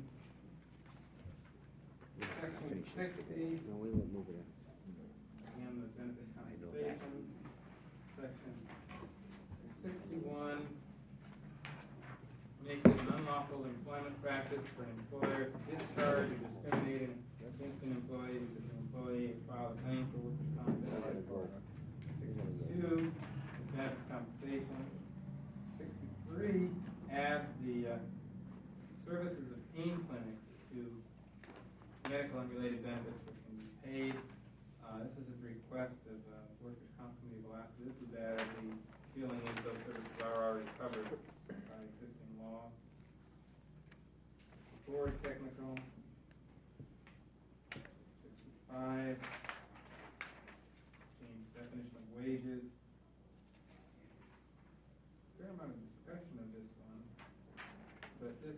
Section sixty, No, we won't move it in. again, the benefit compensation. Section sixty-one makes it an unlawful employment practice for an employer to discharge or discriminate against an employee because the employee has filed a claim for workers' compensation. sixty-two, benefit compensation. sixty-three adds the uh, services of pain clinics to medical and related benefits which can be paid. Uh, this is at the request of uh, Workers' Comp Committee of Alaska. This was added. The feeling is those services are already covered by existing law. Four is technical. sixty-five, change definition of wages. Fair amount of discussion of this one, but this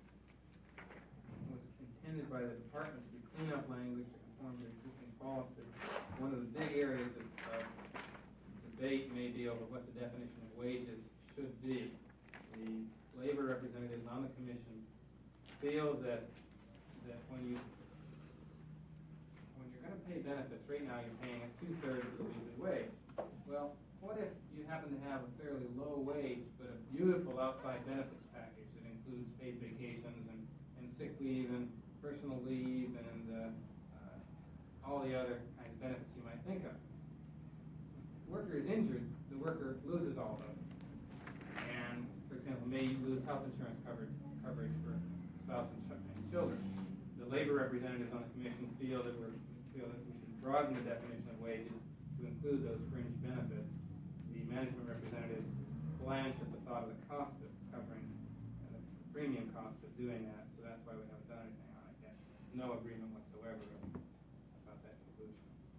was intended by the department to be cleanup language to conform to existing policy. One of the big areas of, of debate may be over what the definition of wages should be. The labor representatives on the commission feel that that when you when you're going to pay benefits, right now you're paying a two-thirds of the weekly wage. Well, what if you happen to have a fairly low wage but a beautiful outside benefits package that includes paid vacations and, and sick leave and personal leave and uh, uh, all the other kinds of benefits you might think of? The worker is injured, the worker loses all those. And, for example, may you lose health insurance coverage, coverage for spouse and, ch- and children. The labor representatives on the commission feel that we're feel that we should broaden the definition of wages to include those fringe benefits. The management representatives blanch at the thought of the cost of covering uh, the premium cost of doing that, so that's why we haven't done anything on it yet. No agreement whatsoever about that conclusion.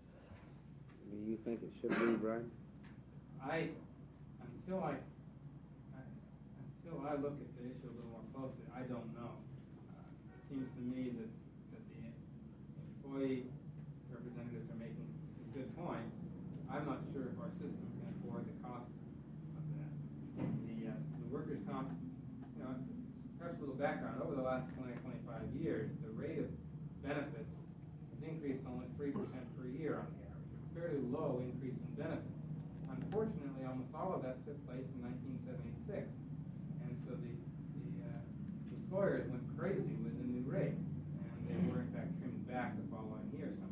Do you think it should be, Brian? I, until I, I until I look at the issue a little more closely, I don't know. Uh, it seems to me that, that the employee representatives are making some good points. I'm not sure if our system can afford the cost of that. The, uh, the workers' comp, you know, perhaps a little background. Over the last twenty, twenty-five years, the rate of benefits has increased only three percent per year on the average. A fairly low increase in benefits. Unfortunately, almost all of that took place in nineteen seventy-six. And so the, the uh, employers went crazy with the new rates. And they were, in fact, trimmed back the following year somewhat.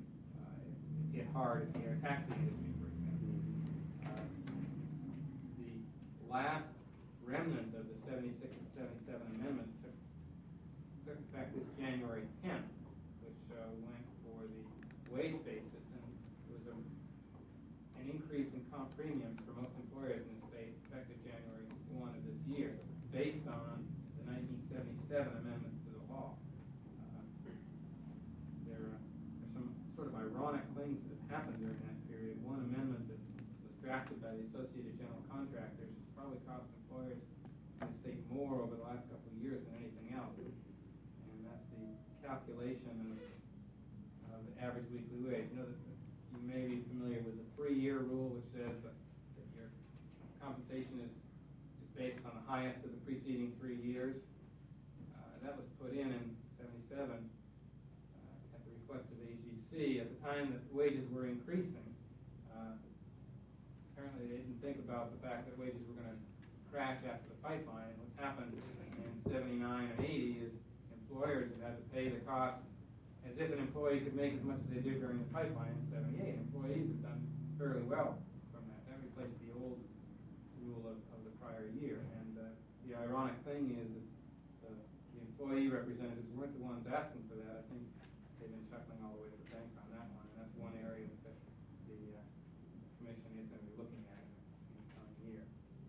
Hit hard in the air taxi industry, for example. Uh, the last remnant of the seventy-six and seventy-seven amendments took, took effect this January tenth, which uh, went for the wage basis, and it was a, an increase in comp premiums for most employers in the state effective January first of this year, based on the nineteen seventy-seven amendments to the law. Uh, there, uh, there's some sort of ironic things that have happened during that period. One amendment that was drafted by the Associated General Contractors has probably cost employers in the state more over the last couple of years than anything else. And that's the calculation of, of the average weekly wage. You know that you may be familiar with the three-year rule, which says that, that your compensation is, is based on the highest of the preceding three years. Uh, that was put in in seventy-seven. At the request of A G C, at the time that wages were increasing, uh, apparently they didn't think about the fact that wages were going to crash after the pipeline. And what's happened in seventy-nine and eighty is employers have had to pay the cost as if an employee could make as much as they did during the pipeline in seventy-eight. Employees have done fairly well from that. That replaced the old rule of, of the prior year. And uh, the ironic thing is that the, the employee representatives weren't the ones asking for that. I think they've been chuckling all the way to the bank on that one, and that's one area that the uh, commission is going to be looking at in, in the coming year.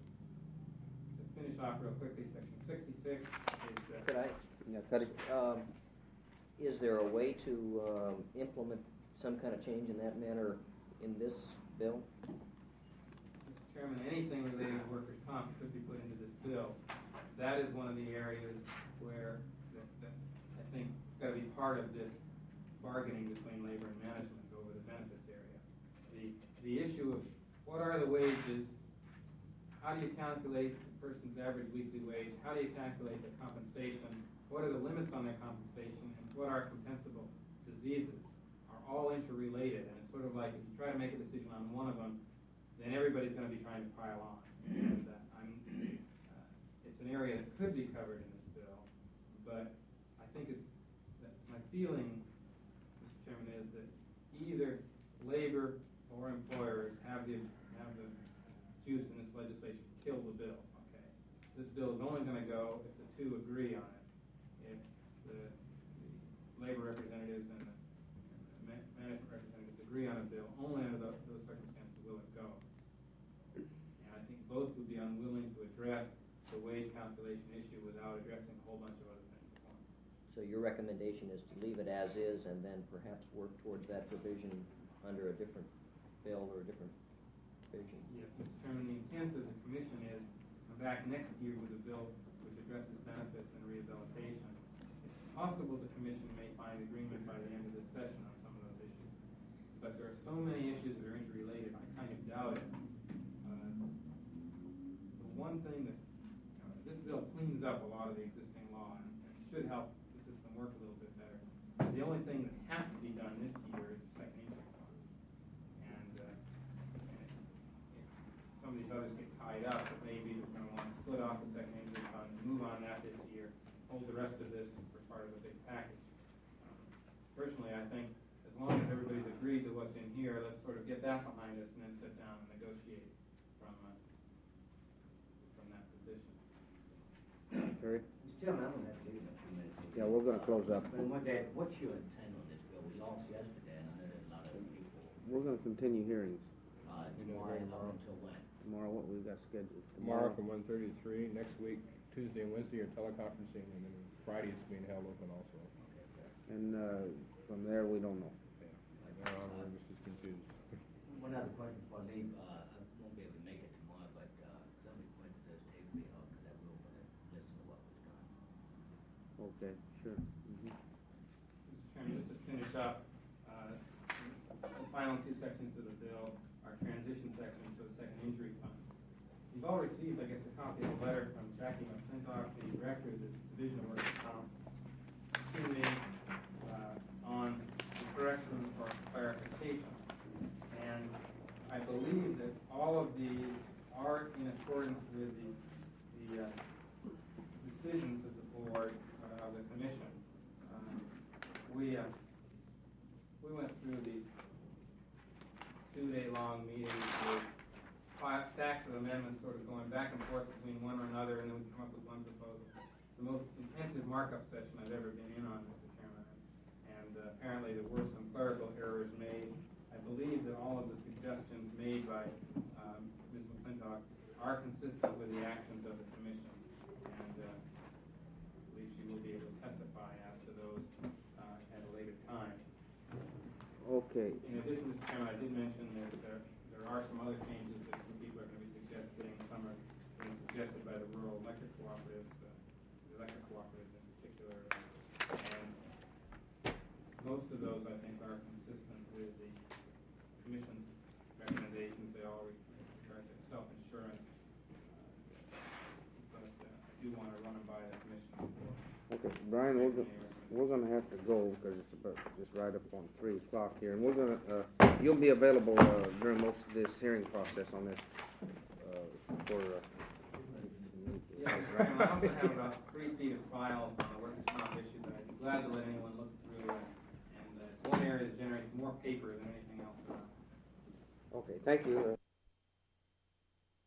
To finish off real quickly, section sixty-six is... Uh, Could I, yeah, could I, um, is there a way to um, implement some kind of change in that manner in this bill? Mister Chairman, anything related to workers' comp could be put into this bill. That is one of the areas where that, that I think it's got to be part of this bargaining between labor and management over the benefits area. The the issue of what are the wages? How do you calculate the person's average weekly wage? How do you calculate their compensation? What are the limits on their compensation? And what are compensable diseases? Are all interrelated, and it's sort of like if you try to make a decision on one of them, then everybody's going to be trying to pile on. And uh, I'm, uh, it's an area that could be covered in this bill, but I think it's that my feeling, Mister Chairman, is that either labor or employers have the have the juice in this legislation to kill the bill. Okay, this bill is only going to go if the two agree on it. If the, the labor representatives and the, and the management representatives agree on a bill, only under the, those circumstances will it go. And I think both would be unwilling to address the wage calculation issue without addressing a whole bunch of other things at once. So your recommendation is to leave it as is and then perhaps work towards that provision under a different bill or a different provision? Yes, Mister Chairman, the intent of the commission is to come back next year with a bill which addresses benefits and rehabilitation. It's possible the commission may find agreement by the end of this session on some of those issues. But there are so many issues that are interrelated, I kind of doubt it. Uh, the one thing that, uh, this bill cleans up a lot of the existing law and, and should help the system work a little bit better. The only thing that has to be done this year is the second injury fund. And, uh, and if some of these others get tied up, it may be that we're going to want to split off the second injury fund and move on that this year, hold the rest of this for part of a big package. Um, personally, I think as long as everybody's agreed to what's in here, let's sort of get that behind us and then sit down and negotiate from uh, from that position. Terry? Mister Chairman, I'm gonna have to leave in a few minutes. Yeah, we're gonna close up. But what that, what's your intent on this bill? We lost yesterday, and I know there's a lot of people, We're gonna continue hearings uh, tomorrow, and up until when? tomorrow, what we've got scheduled. Tomorrow from one thirty to three, next week, Tuesday and Wednesday are teleconferencing, and then Friday it's being held open also. And, uh, from there, we don't know. Yeah. There on, we're just confused. One other question before I leave, uh, I won't be able to make it tomorrow, but, uh, somebody pointed to this table be held, because I will want to listen to what was done. Okay, sure. Mhm. Mister Chairman, just to finish up, uh, the final two sections of the bill are transition sections for the second injury fund. You've all received, I guess, a copy of a letter from Jackie McClintock, the director of the Division of Workers' Comp, to me uh, on the corrections or clarifications. And I believe that all of these are in accordance with the, the uh, decisions of the board, uh, of the commission. Um, we uh, we went through these two-day-long meetings with five stacks of amendments, sort of going back and forth between one or another, and then we come up with one proposal. The most intensive markup session I've ever been in on, Mister Chairman. And uh, apparently there were some clerical errors made. I believe that all of the suggestions made by um, Miz McClintock are consistent with the actions of the commission. And uh, I believe she will be able to testify as to those uh, at a later time. Okay. In addition, Mister Chairman, I did mention that there, there are some other changes that some people are going to be suggesting. Some are being suggested by the rural electric cooperatives, uh, the electric cooperatives in particular. And most of those, I think, are consistent with the Commission's recommendations. They all regard to self-insurance. Uh, but uh, I do want to run them by the Commission before. Okay, Brian, we're, go- we're gonna have to go, because it's about, just right up on three o'clock here, and we're gonna, uh, you'll be available, uh, during most of this hearing process on this, uh, for, uh. Yeah, Mister Chairman, I also have about three feet of files on the workers' comp issue that I'd be glad to let anyone look through, and, and uh, it's one area that generates more paper than anything else around. Okay, thank you.